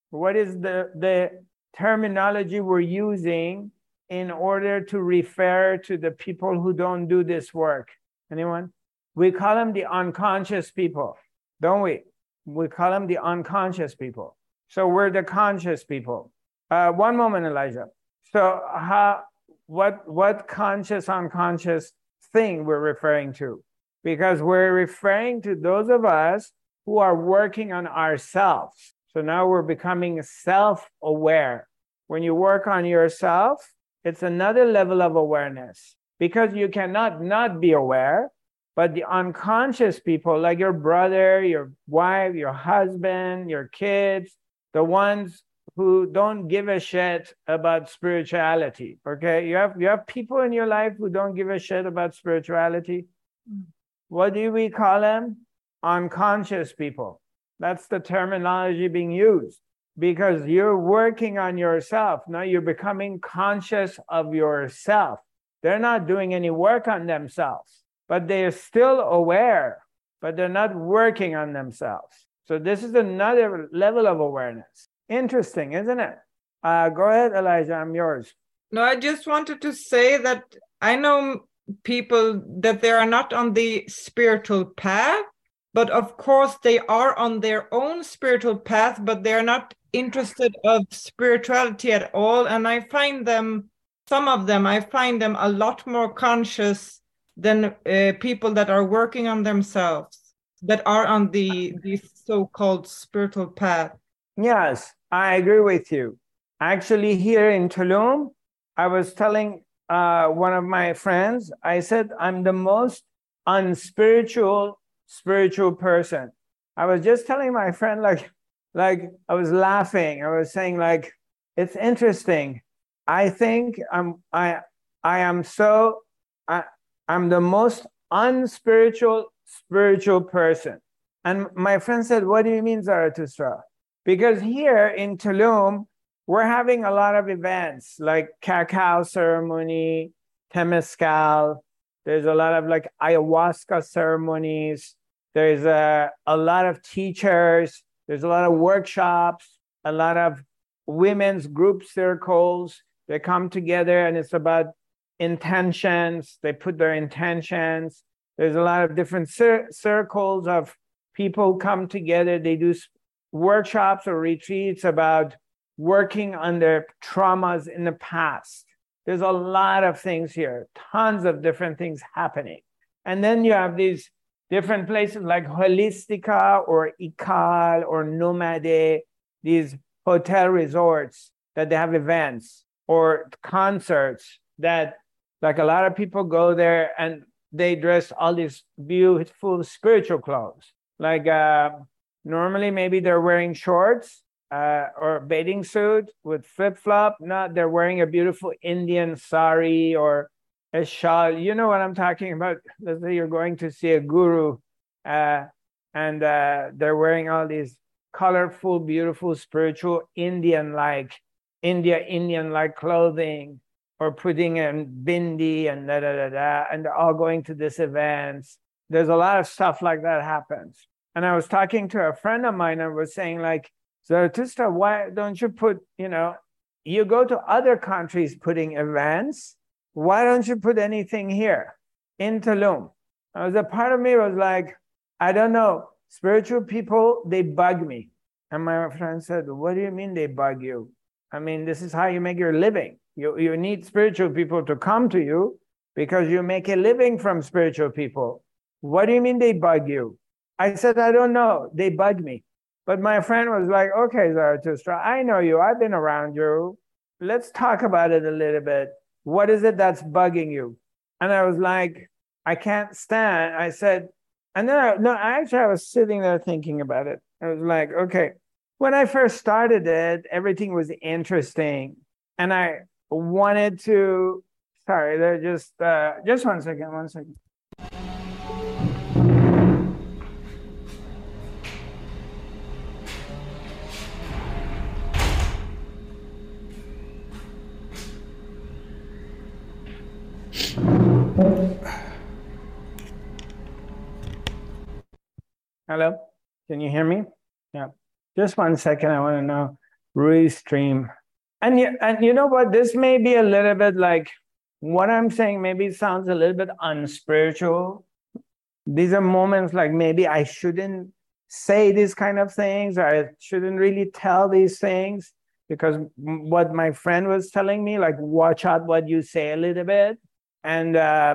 What is the, the terminology we're using in order to refer to the people who don't do this work? Anyone? We call them the unconscious people, don't we? We call them the unconscious people. So we're the conscious people. Uh, one moment, Elijah. So how, what, what conscious, unconscious thing we're referring to? Because we're referring to those of us who are working on ourselves. So now we're becoming self-aware. When you work on yourself, it's another level of awareness, because you cannot not be aware. But the unconscious people, like your brother, your wife, your husband, your kids, the ones who don't give a shit about spirituality, okay? You have, you have people in your life who don't give a shit about spirituality. What do we call them? Unconscious people. That's the terminology being used, because you're working on yourself. Now you're becoming conscious of yourself. They're not doing any work on themselves, but they're still aware, but they're not working on themselves. So this is another level of awareness. Interesting, isn't it? Uh, go ahead, Elijah, I'm yours. No, I just wanted to say that I know people that they are not on the spiritual path, but of course they are on their own spiritual path, but they're not interested of spirituality at all. And I find them, some of them, I find them a lot more conscious than uh, people that are working on themselves, that are on the, the so-called spiritual path. Yes, I agree with you. Actually, here in Tulum, I was telling uh, one of my friends, I said, I'm the most unspiritual spiritual person. I was just telling my friend, like, like I was laughing. I was saying, like, it's interesting. I think I'm, I, I am so, I, I'm the most unspiritual spiritual person. And my friend said, what do you mean, Zarathustra? Because here in Tulum, we're having a lot of events like cacao ceremony, temescal. There's a lot of like ayahuasca ceremonies. There's a, a lot of teachers. There's a lot of workshops, a lot of women's group circles. They come together and it's about intentions. They put their intentions. There's a lot of different cir- circles of people come together. They do workshops or retreats about working on their traumas in the past. There's a lot of things here, tons of different things happening. And then you have these different places like Holistica or Ikal or Nomade, these hotel resorts that they have events or concerts that like a lot of people go there and they dress all these beautiful spiritual clothes. Like uh, normally maybe they're wearing shorts uh, or bathing suit with flip-flop. Not they're wearing a beautiful Indian sari or a shawl. You know what I'm talking about. Let's say you're going to see a guru uh, and uh, they're wearing all these colorful, beautiful, spiritual Indian-like, India, Indian-like clothing, or putting in bindi and da da da da, and they're all going to this events. There's a lot of stuff like that happens. And I was talking to a friend of mine and was saying, like, Zarathustra, why don't you put, you know, you go to other countries putting events. Why don't you put anything here in Tulum? I was a part of me was like, I don't know, spiritual people, they bug me. And my friend said, what do you mean they bug you? I mean, this is how you make your living. You, you need spiritual people to come to you because you make a living from spiritual people. What do you mean they bug you? I said, I don't know. They bug me. But my friend was like, okay, Zarathustra, I know you. I've been around you. Let's talk about it a little bit. What is it that's bugging you? And I was like, I can't stand. I said, and then I, no, actually I was sitting there thinking about it. I was like, okay, when I first started it, everything was interesting. And I wanted to, sorry, they're just, uh, just one second, one second. Hello, can you hear me? Yeah, just one second, I want to know Restream. And you, and you know what? This may be a little bit like what I'm saying, maybe sounds a little bit unspiritual. These are moments like maybe I shouldn't say these kind of things, or I shouldn't really tell these things, because what my friend was telling me, like, watch out what you say a little bit. And uh,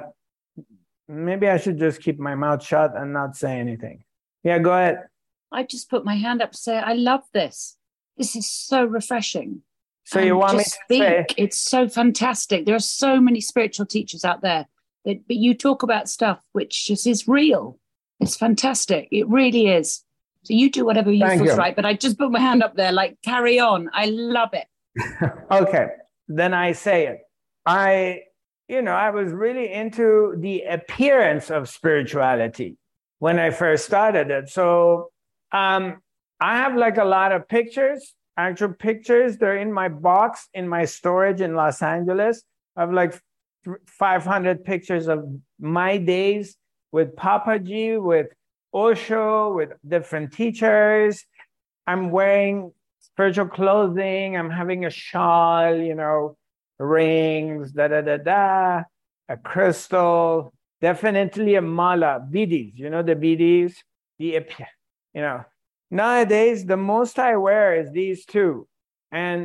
maybe I should just keep my mouth shut and not say anything. Yeah, go ahead. I just put my hand up to say, I love this. This is so refreshing. So you want me to speak. say? It's so fantastic. There are so many spiritual teachers out there, that, but you talk about stuff which just is real. It's fantastic. It really is. So you do whatever you feel right, but I just put my hand up there, like, carry on. I love it. Okay, then I say it. I, you know, I was really into the appearance of spirituality when I first started it. So um, I have like a lot of pictures, actual pictures. They're in my box in my storage in Los Angeles. I have like five hundred pictures of my days with Papaji, with Osho, with different teachers. I'm wearing spiritual clothing. I'm having a shawl, you know, rings, da da da da, a crystal, definitely a mala, bidis, you know, the bidis, the, you know, nowadays, the most I wear is these two. And,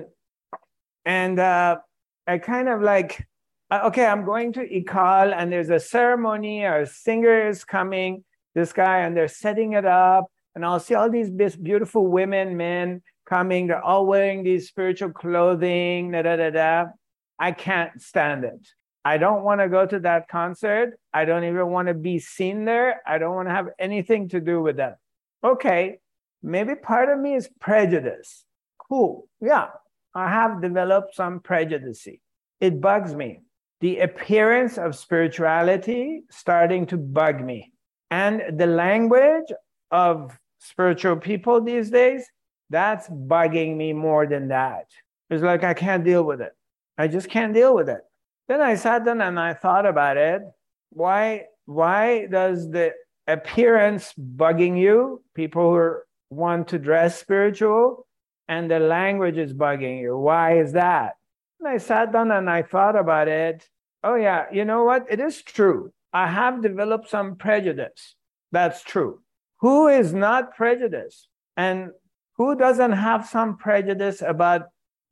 and uh, I kind of like, okay, I'm going to Ikal and there's a ceremony, a singer is coming, this guy, and they're setting it up, and I'll see all these beautiful women, men coming, they're all wearing these spiritual clothing, da, da, da, da. I can't stand it. I don't want to go to that concert. I don't even want to be seen there. I don't want to have anything to do with that. Okay, maybe part of me is prejudice. Cool, yeah, I have developed some prejudice. It bugs me. The appearance of spirituality starting to bug me. And the language of spiritual people these days, that's bugging me more than that. It's like I can't deal with it. I just can't deal with it. Then I sat down and I thought about it. Why, why does the appearance bugging you, people who are, want to dress spiritual, and the language is bugging you? Why is that? And I sat down and I thought about it. Oh yeah, you know what? It is true. I have developed some prejudice. That's true. Who is not prejudiced? And who doesn't have some prejudice about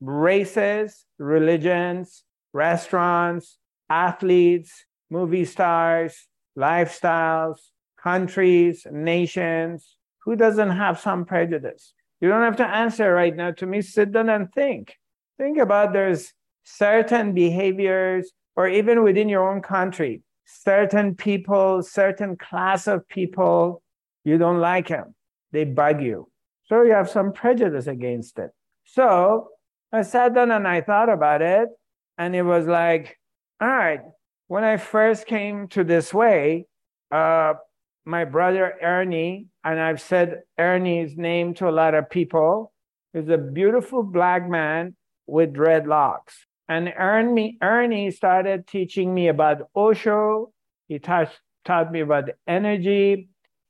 races, religions, restaurants, athletes, movie stars, lifestyles, countries, nations? Who doesn't have some prejudice? You don't have to answer right now to me. Sit down and think. Think about there's certain behaviors, or even within your own country, certain people, certain class of people, you don't like them. They bug you. So you have some prejudice against it. So I sat down and I thought about it, and it was like, all right, when I first came to this way, uh, my brother Ernie, and I've said Ernie's name to a lot of people, is a beautiful black man with dreadlocks. And Ernie, Ernie started teaching me about Osho. He taught, taught me about energy.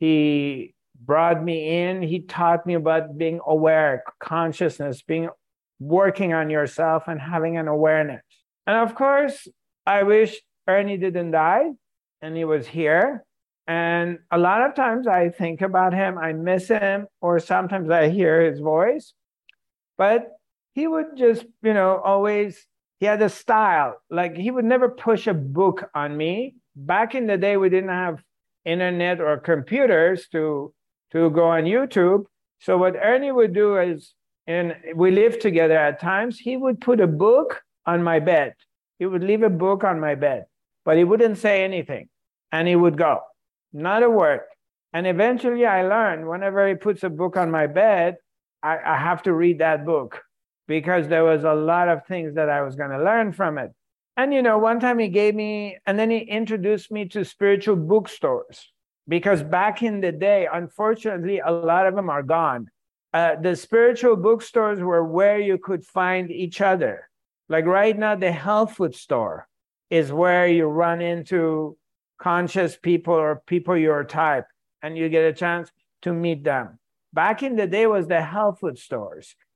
He brought me in. He taught me about being aware, consciousness, being working on yourself and having an awareness. And of course, I wish Ernie didn't die and he was here. And a lot of times I think about him, I miss him, or sometimes I hear his voice. But he would just, you know, always, he had a style. Like, he would never push a book on me. Back in the day, we didn't have internet or computers to, to go on YouTube. So what Ernie would do is, and we lived together at times, he would put a book on my bed. He would leave a book on my bed, but he wouldn't say anything. And he would go, not a word. And eventually I learned, whenever he puts a book on my bed, I, I have to read that book, because there was a lot of things that I was going to learn from it. And, you know, one time he gave me, and then he introduced me to spiritual bookstores, because back in the day, unfortunately, a lot of them are gone. Uh, the spiritual bookstores were where you could find each other. Like right now, the health food store is where you run into conscious people or people your type, and you get a chance to meet them. Back in the day was the health food stores.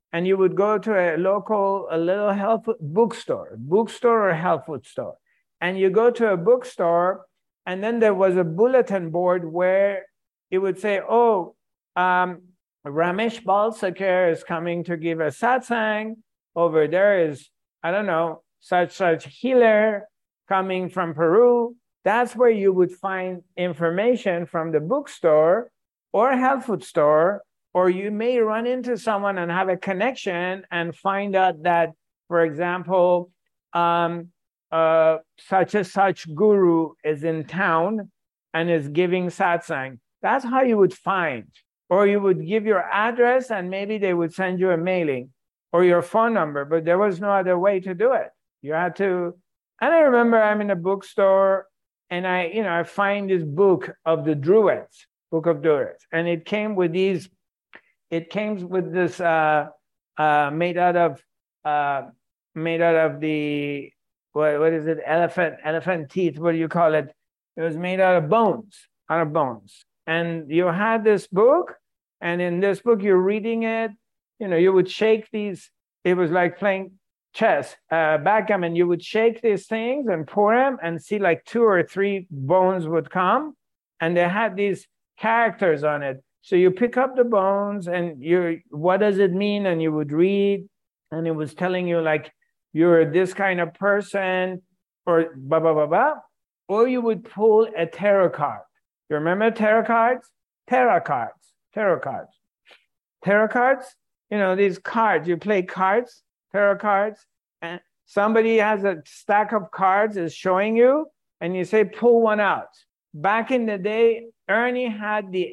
and you would go to a local, a little health bookstore, bookstore or health food store. And you go to a bookstore, and then there was a bulletin board where it would say, oh, um, Ramesh Balsekar is coming to give a satsang. Over there is, I don't know, such, such healer coming from Peru. That's where you would find information from the bookstore or health food store, or you may run into someone and have a connection and find out that, for example, um, uh, such and such guru is in town and is giving satsang. That's how you would find. Or you would give your address and maybe they would send you a mailing or your phone number, but there was no other way to do it. You had to, and I remember I'm in a bookstore and I, you know, I find this book of the Druids, Book of Druids, and it came with these, it came with this uh, uh, made out of, uh, made out of the, what, what is it, elephant, elephant teeth, what do you call it? It was made out of bones, out of bones. And you had this book, and in this book, you're reading it, you know, you would shake these, it was like playing chess, uh, backgammon, you would shake these things and pour them and see like two or three bones would come, and they had these characters on it. So you pick up the bones and you, what does it mean? And you would read, and it was telling you like, you're this kind of person, or blah, blah, blah, blah. Or you would pull a tarot card. You remember tarot cards? Tarot cards, tarot cards. Tarot cards, you know, these cards, you play cards, tarot cards, and somebody has a stack of cards is showing you, and you say, pull one out. Back in the day, Ernie had the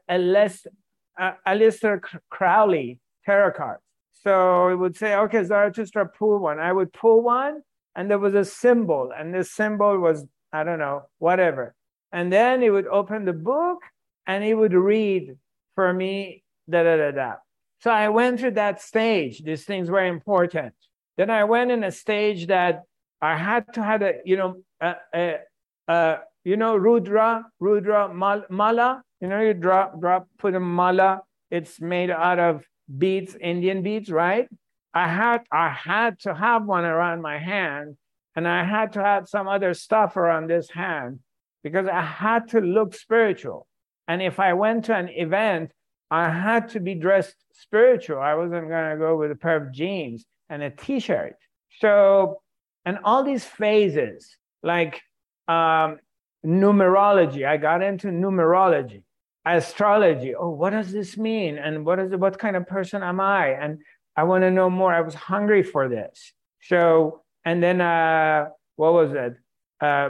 Aleister Crowley tarot cards. So it would say, okay, Zarathustra, pull one. I would pull one, and there was a symbol, and this symbol was, I don't know, whatever. And then he would open the book, and he would read for me, da, da, da, da. So I went through that stage. These things were important. Then I went in a stage that I had to have a, you know, a, a, a you know, Rudra, Rudra mal, mala, you know, you drop, drop, put a mala. It's made out of beads, Indian beads, right? I had, I had to have one around my hand, and I had to have some other stuff around this hand because I had to look spiritual. And if I went to an event, I had to be dressed spiritual. I wasn't going to go with a pair of jeans and a t-shirt. So, and all these phases, like um, numerology, I got into numerology, astrology. Oh, what does this mean? And what is it, what kind of person am I? And I want to know more. I was hungry for this. So, and then, uh, what was it? Uh,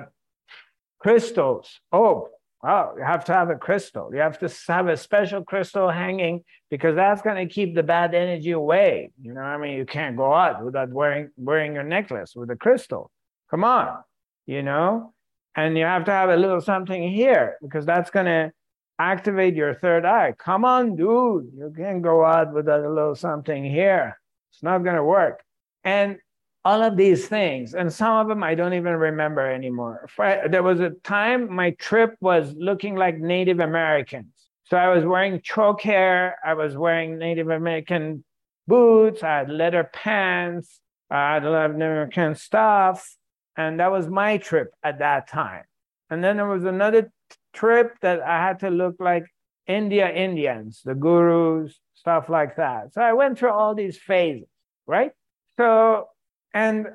crystals. Oh, wow, you have to have a crystal. You have to have a special crystal hanging because that's going to keep the bad energy away. You know what I mean? You can't go out without wearing, wearing your necklace with a crystal. Come on, you know? And you have to have a little something here because that's going to activate your third eye. Come on, dude. You can't go out without a little something here. It's not going to work. And all of these things, and some of them I don't even remember anymore. There was a time my trip was looking like Native Americans. So I was wearing choke hair, I was wearing Native American boots, I had leather pants, I had a lot of Native American stuff, and that was my trip at that time. And then there was another trip that I had to look like India Indians, the gurus, stuff like that. So I went through all these phases, right? So, and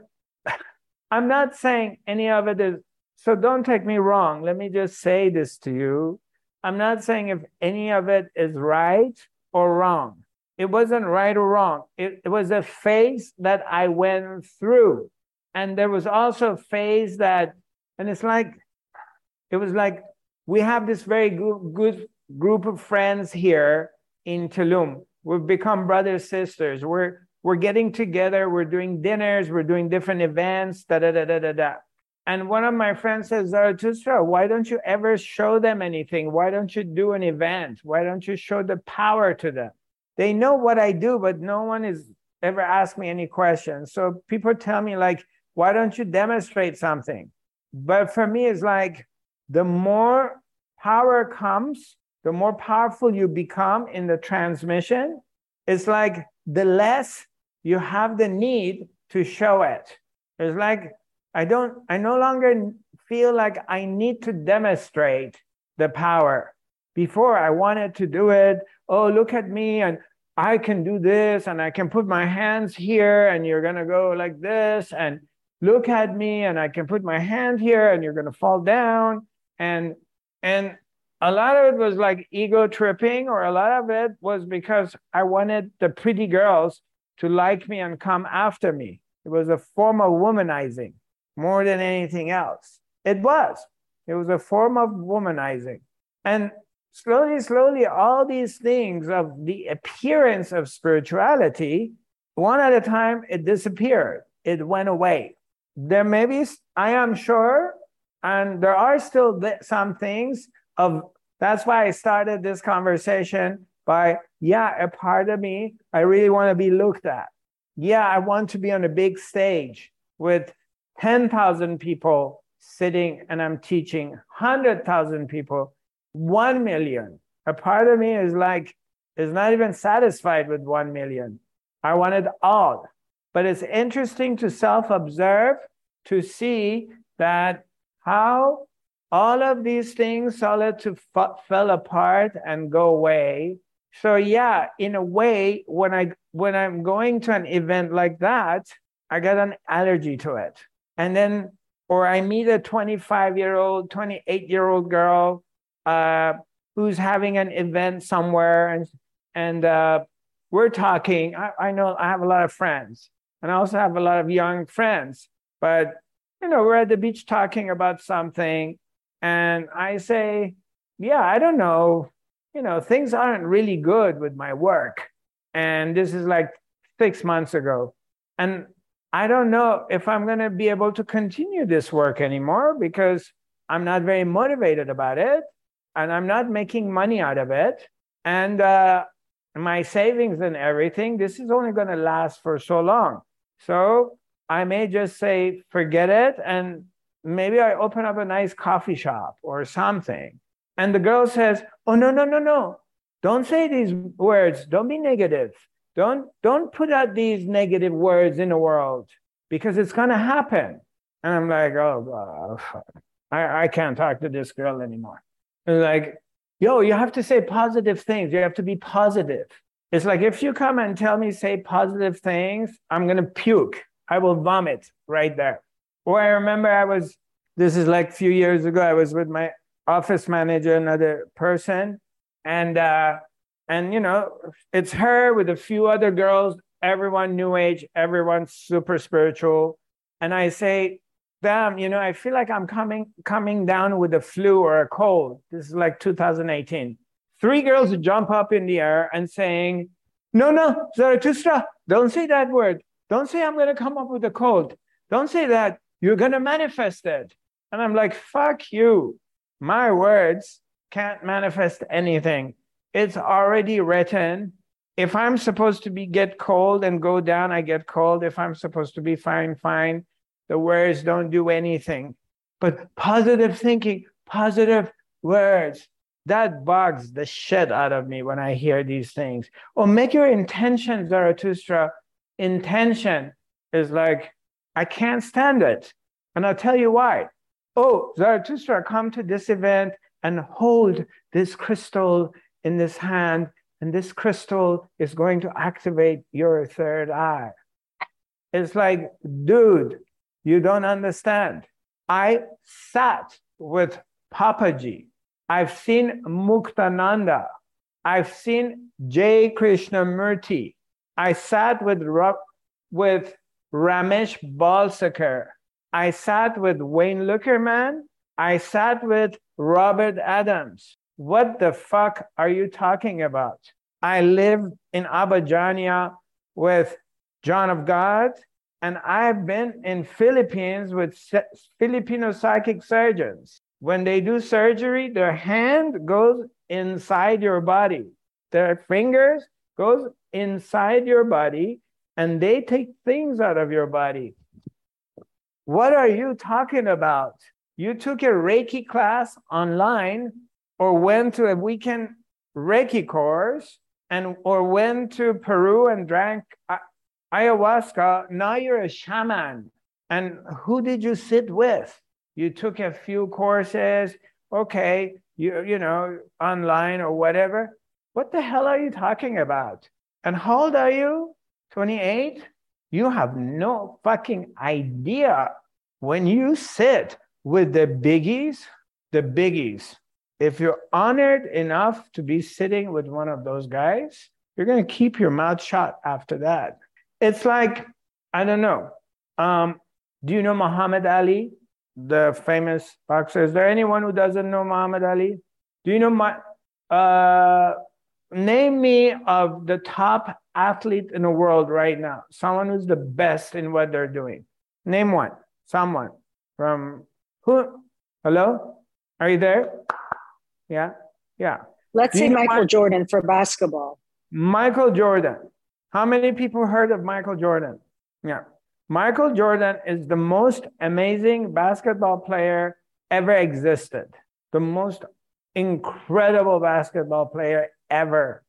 I'm not saying any of it is, so don't take me wrong. Let me just say this to you. I'm not saying if any of it is right or wrong. It wasn't right or wrong. It, it was a phase that I went through. And there was also a phase that, and it's like, it was like, we have this very good, good group of friends here in Tulum. We've become brothers, sisters. We're, we're getting together. We're doing dinners. We're doing different events, da, da, da, da, da, da. And one of my friends says, Zarathustra, why don't you ever show them anything? Why don't you do an event? Why don't you show the power to them? They know what I do, but no one has ever asked me any questions. So people tell me like, why don't you demonstrate something? But for me, it's like, the more power comes, the more powerful you become in the transmission, it's like the less you have the need to show it. It's like, I don't, I no longer feel like I need to demonstrate the power. Before I wanted to do it, oh, look at me, and I can do this, and I can put my hands here, and you're gonna go like this, and look at me, and I can put my hand here, and you're gonna fall down. And, and a lot of it was like ego tripping, or a lot of it was because I wanted the pretty girls to like me and come after me. It was a form of womanizing more than anything else. It was. It was a form of womanizing. And slowly, slowly, all these things of the appearance of spirituality, one at a time, it disappeared. It went away. There may be, I am sure, and there are still some things of, that's why I started this conversation by, yeah, a part of me, I really want to be looked at. Yeah, I want to be on a big stage with ten thousand people sitting and I'm teaching, one hundred thousand people, one million. A part of me is like, is not even satisfied with one million. I want it all. But it's interesting to self-observe, to see that how all of these things started to f- fell apart and go away. So yeah, in a way, when I when I'm going to an event like that, I get an allergy to it. And then, or I meet a twenty-five-year-old, twenty-eight-year-old girl uh, who's having an event somewhere, and and uh, we're talking. I, I know I have a lot of friends, and I also have a lot of young friends. But you know, we're at the beach talking about something, and I say, "Yeah, I don't know. You know, things aren't really good with my work." And this is like six months ago. And I don't know if I'm going to be able to continue this work anymore because I'm not very motivated about it. And I'm not making money out of it. And uh, my savings and everything, this is only going to last for so long. So I may just say, forget it. And maybe I open up a nice coffee shop or something. And the girl says, oh, no, no, no, no. Don't say these words. Don't be negative. Don't, don't put out these negative words in the world because it's going to happen. And I'm like, oh, God, I, I can't talk to this girl anymore. And like, yo, you have to say positive things. You have to be positive. It's like, if you come and tell me, say positive things, I'm going to puke. I will vomit right there. Or I remember I was, this is like a few years ago, I was with my office manager, another person, and uh, and you know, it's her with a few other girls, everyone new age, everyone super spiritual, and I say, damn, you know, I feel like I'm coming coming down with a flu or a cold. This is like two thousand eighteen. Three girls jump up in the air and saying, no, no, Zarathustra, don't say that word. Don't say I'm going to come up with a cold. Don't say that. You're going to manifest it. And I'm like, fuck you. My words can't manifest anything. It's already written. If I'm supposed to be get cold and go down, I get cold. If I'm supposed to be fine, fine. The words don't do anything. But positive thinking, positive words, that bugs the shit out of me when I hear these things. Or make your intention, Zarathustra. Intention is like, I can't stand it. And I'll tell you why. Oh, Zarathustra, come to this event and hold this crystal in this hand, and this crystal is going to activate your third eye. It's like, dude, you don't understand. I sat with Papaji. I've seen Muktananda. I've seen J. Krishnamurti. I sat with, with Ramesh Balsekar. I sat with Wayne Luckerman. I sat with Robert Adams. What the fuck are you talking about? I lived in Abajania with John of God, and I've been in Philippines with Filipino psychic surgeons. When they do surgery, their hand goes inside your body. Their fingers goes inside your body, and they take things out of your body. What are you talking about? You took a Reiki class online or went to a weekend Reiki course and or went to Peru and drank ayahuasca, now you're a shaman. And who did you sit with? You took a few courses, okay, you, you know, online or whatever. What the hell are you talking about? And how old are you? twenty-eight? You have no fucking idea. When you sit with the biggies, the biggies, if you're honored enough to be sitting with one of those guys, you're going to keep your mouth shut after that. It's like, I don't know. Um, do you know Muhammad Ali, the famous boxer? Is there anyone who doesn't know Muhammad Ali? Do you know my, uh, name me of the top athlete in the world right now. Someone who's the best in what they're doing. Name one. Someone from who? Hello? Are you there? Yeah. Yeah. Let's say Michael Jordan for basketball. Michael Jordan. How many people heard of Michael Jordan? Yeah. Michael Jordan is the most amazing basketball player ever existed. The most incredible basketball player ever.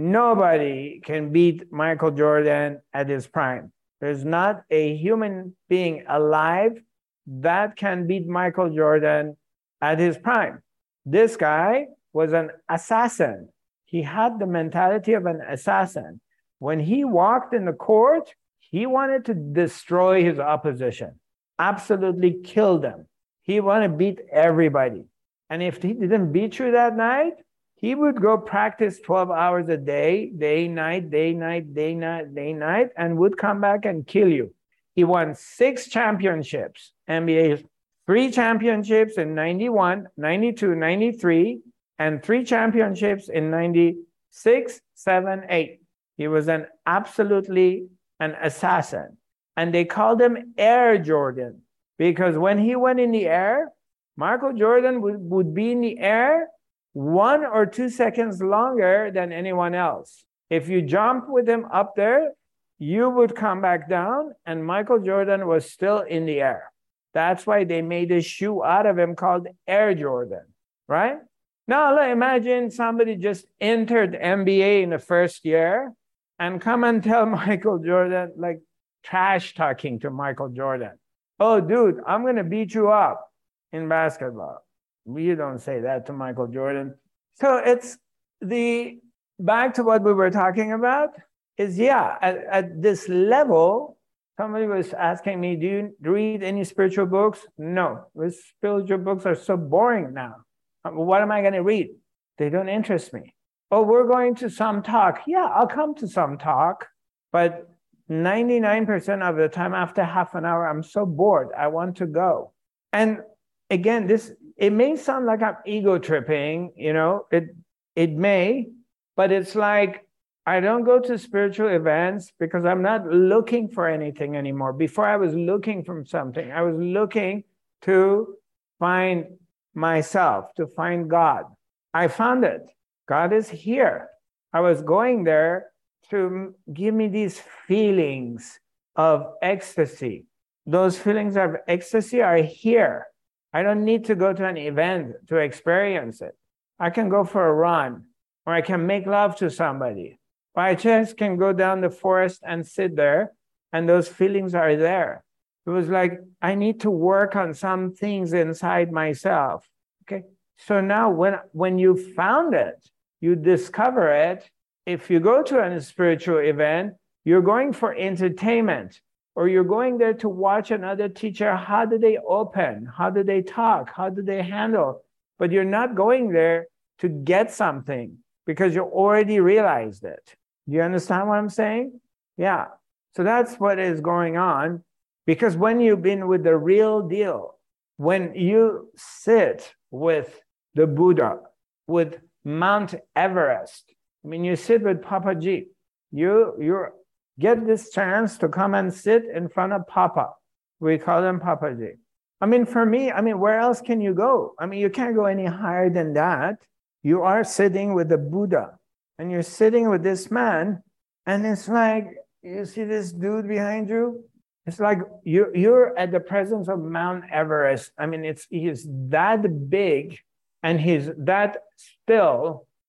Nobody can beat Michael Jordan at his prime. There's not a human being alive that can beat Michael Jordan at his prime. This guy was an assassin. He had the mentality of an assassin. When he walked in the court, he wanted to destroy his opposition, absolutely kill them. He wanted to beat everybody. And if he didn't beat you that night, he would go practice twelve hours a day, day, night, day, night, day, night, day, night, and would come back and kill you. He won six championships, N B A, three championships in ninety-one, ninety-two, ninety-three, and three championships in ninety-six, seven, eight. He was an absolutely an assassin. And they called him Air Jordan because when he went in the air, Michael Jordan would, would be in the air one or two seconds longer than anyone else. If you jump with him up there, you would come back down and Michael Jordan was still in the air. That's why they made a shoe out of him called Air Jordan, right? Now imagine somebody just entered N B A in the first year and come and tell Michael Jordan, like trash talking to Michael Jordan. Oh, dude, I'm going to beat you up in basketball. You don't say that to Michael Jordan. So it's the, back to what we were talking about, is yeah, at, at this level, somebody was asking me, do you read any spiritual books? No, these spiritual books are so boring now. What am I going to read? They don't interest me. Oh, we're going to some talk. Yeah, I'll come to some talk, but ninety-nine percent of the time after half an hour, I'm so bored, I want to go. And again, this, it may sound like I'm ego tripping, you know, it, it may, but it's like, I don't go to spiritual events because I'm not looking for anything anymore. Before I was looking for something, I was looking to find myself, to find God. I found it. God is here. I was going there to give me these feelings of ecstasy. Those feelings of ecstasy are here. I don't need to go to an event to experience it. I can go for a run, or I can make love to somebody. Or I just can go down the forest and sit there, and those feelings are there. It was like, I need to work on some things inside myself. Okay. So now when, when you found it, you discover it. If you go to a spiritual event, you're going for entertainment, or you're going there to watch another teacher. How do they open? How do they talk? How do they handle? But you're not going there to get something because you already realized it. Do you understand what I'm saying? Yeah. So that's what is going on, because when you've been with the real deal, when you sit with the Buddha, with Mount Everest, I mean, you sit with Papaji, you, you get this chance to come and sit in front of Papa. We call him Papaji. I mean, for me, I mean, where else can you go? I mean, you can't go any higher than that. You are sitting with the Buddha, and you're sitting with this man, and it's like, you see this dude behind you? It's like you, you're at the presence of Mount Everest. I mean, it's he's that big, and he's that still,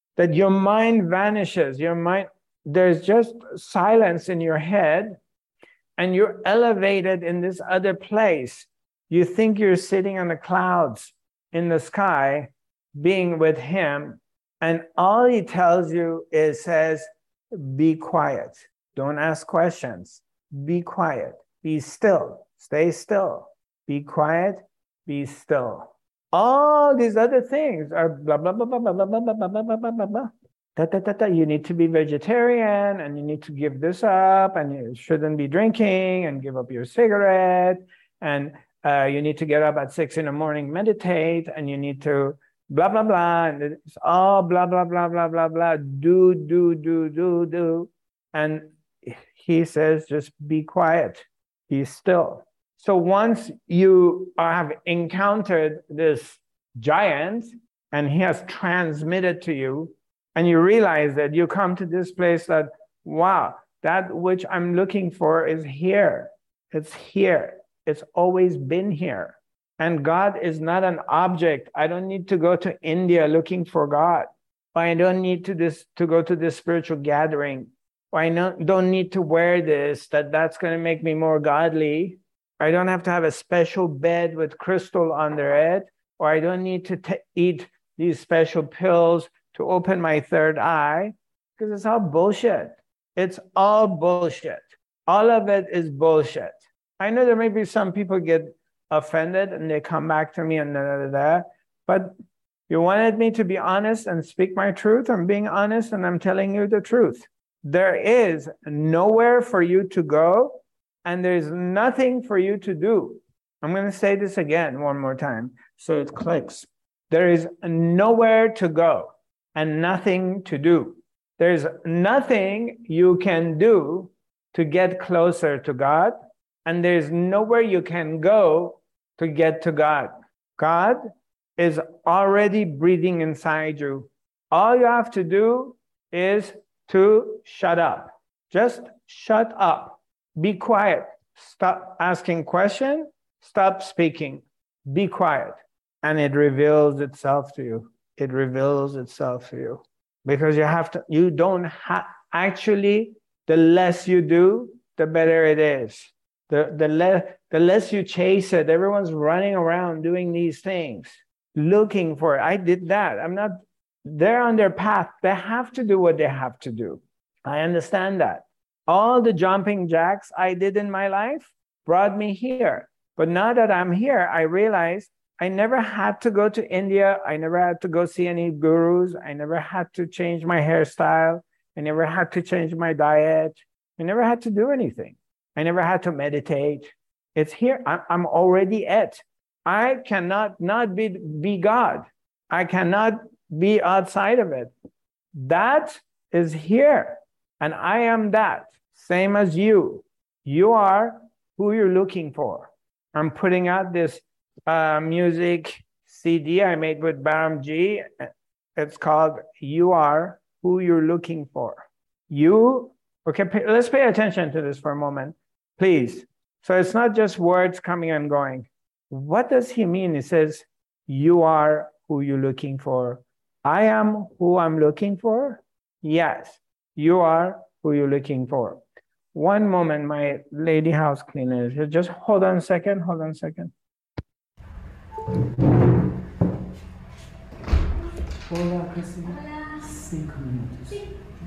that your mind vanishes. Your mind, there's just silence in your head, and you're elevated in this other place. You think you're sitting on the clouds in the sky, being with him, and all he tells you is, says, be quiet. Don't ask questions. Be quiet. Be still. Stay still. Be quiet. Be still. All these other things are blah, blah, blah, blah, blah, blah, blah, blah, blah, blah, blah, blah, blah. Da, da, da, da. You need to be vegetarian, and you need to give this up, and you shouldn't be drinking, and give up your cigarette, and uh, you need to get up at six in the morning, meditate, and you need to blah, blah, blah, and it's all blah, blah, blah, blah, blah, blah, do, do, do, do, do. And he says, just be quiet, be still. So once you have encountered this giant, and he has transmitted to you, and you realize that you come to this place that, wow, that which I'm looking for is here. It's here. It's always been here. And God is not an object. I don't need to go to India looking for God. I don't need to this to go to this spiritual gathering. I don't need to wear this, that that's going to make me more godly. I don't have to have a special bed with crystal under it. Or I don't need to t- eat these special pills to open my third eye. Because it's all bullshit. It's all bullshit. All of it is bullshit. I know there may be some people get offended and they come back to me and da, da, da, da. But you wanted me to be honest and speak my truth. I'm being honest and I'm telling you the truth. There is nowhere for you to go, and there's nothing for you to do. I'm going to say this again one more time so it clicks. There is nowhere to go and nothing to do. There's nothing you can do to get closer to God, and there's nowhere you can go to get to God. God is already breathing inside you. All you have to do is to shut up. Just shut up. Be quiet. Stop asking questions. Stop speaking. Be quiet. And it reveals itself to you. It reveals itself to you. Because you have to, you don't have, actually, the less you do, the better it is. The, the, le, the less you chase it. Everyone's running around doing these things, looking for it. I did that. I'm not, they're on their path. They have to do what they have to do. I understand that. All the jumping jacks I did in my life brought me here. But now that I'm here, I realize I never had to go to India. I never had to go see any gurus. I never had to change my hairstyle. I never had to change my diet. I never had to do anything. I never had to meditate. It's here. I'm already it. I cannot not be, be God. I cannot be outside of it. That is here. And I am that. Same as you. You are who you're looking for. I'm putting out this uh, music C D I made with Baram G. It's called You Are Who You're Looking For. You, okay, pay, let's pay attention to this for a moment, please. So it's not just words coming and going. What does he mean? He says, you are who you're looking for. I am who I'm looking for? Yes, you are who you're looking for. One moment, my lady house cleaner. Just hold on a second, hold on a second. Hola, cinco minutos.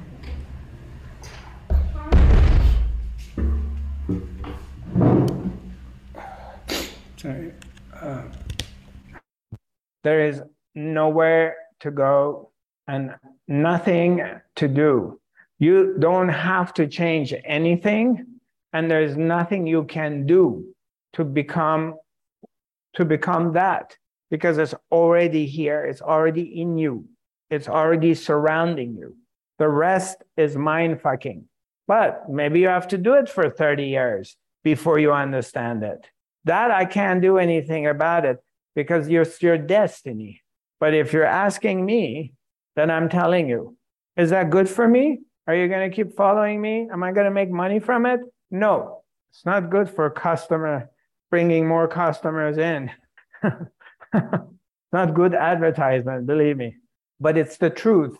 Sorry. Uh, there is nowhere to go and nothing to do. You don't have to change anything, and there's nothing you can do to become to become that, because it's already here, it's already in you, it's already surrounding you. The rest is mind fucking. But maybe you have to do it for thirty years before you understand it. That I can't do anything about it, because it's your destiny. But if you're asking me, then I'm telling you, is that good for me? Are you going to keep following me? Am I going to make money from it? No, it's not good for a customer, bringing more customers in. Not good advertisement, believe me. But it's the truth.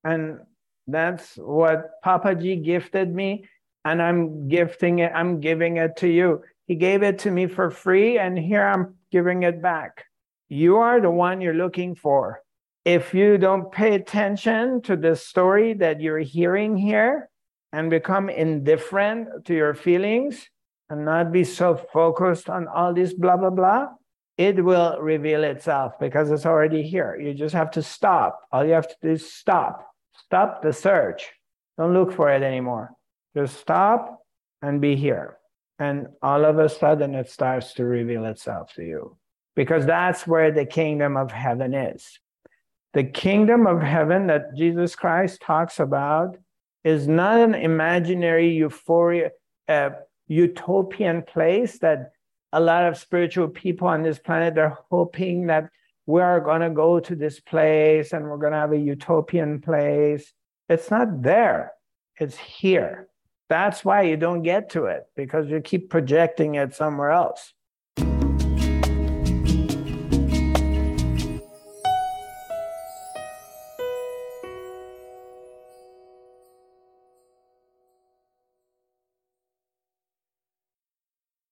And that's what Papa G gifted me, and I'm gifting it, I'm giving it to you. He gave it to me for free, and here I'm giving it back. You are the one you're looking for. If you don't pay attention to the story that you're hearing here and become indifferent to your feelings and not be so focused on all this blah, blah, blah, it will reveal itself because it's already here. You just have to stop. All you have to do is stop. Stop the search. Don't look for it anymore. Just stop and be here. And all of a sudden it starts to reveal itself to you, because that's where the kingdom of heaven is. The kingdom of heaven that Jesus Christ talks about is not an imaginary euphoria, uh, utopian place that a lot of spiritual people on this planet are hoping that we are going to go to this place and we're going to have a utopian place. It's not there. It's here. That's why you don't get to it, because you keep projecting it somewhere else.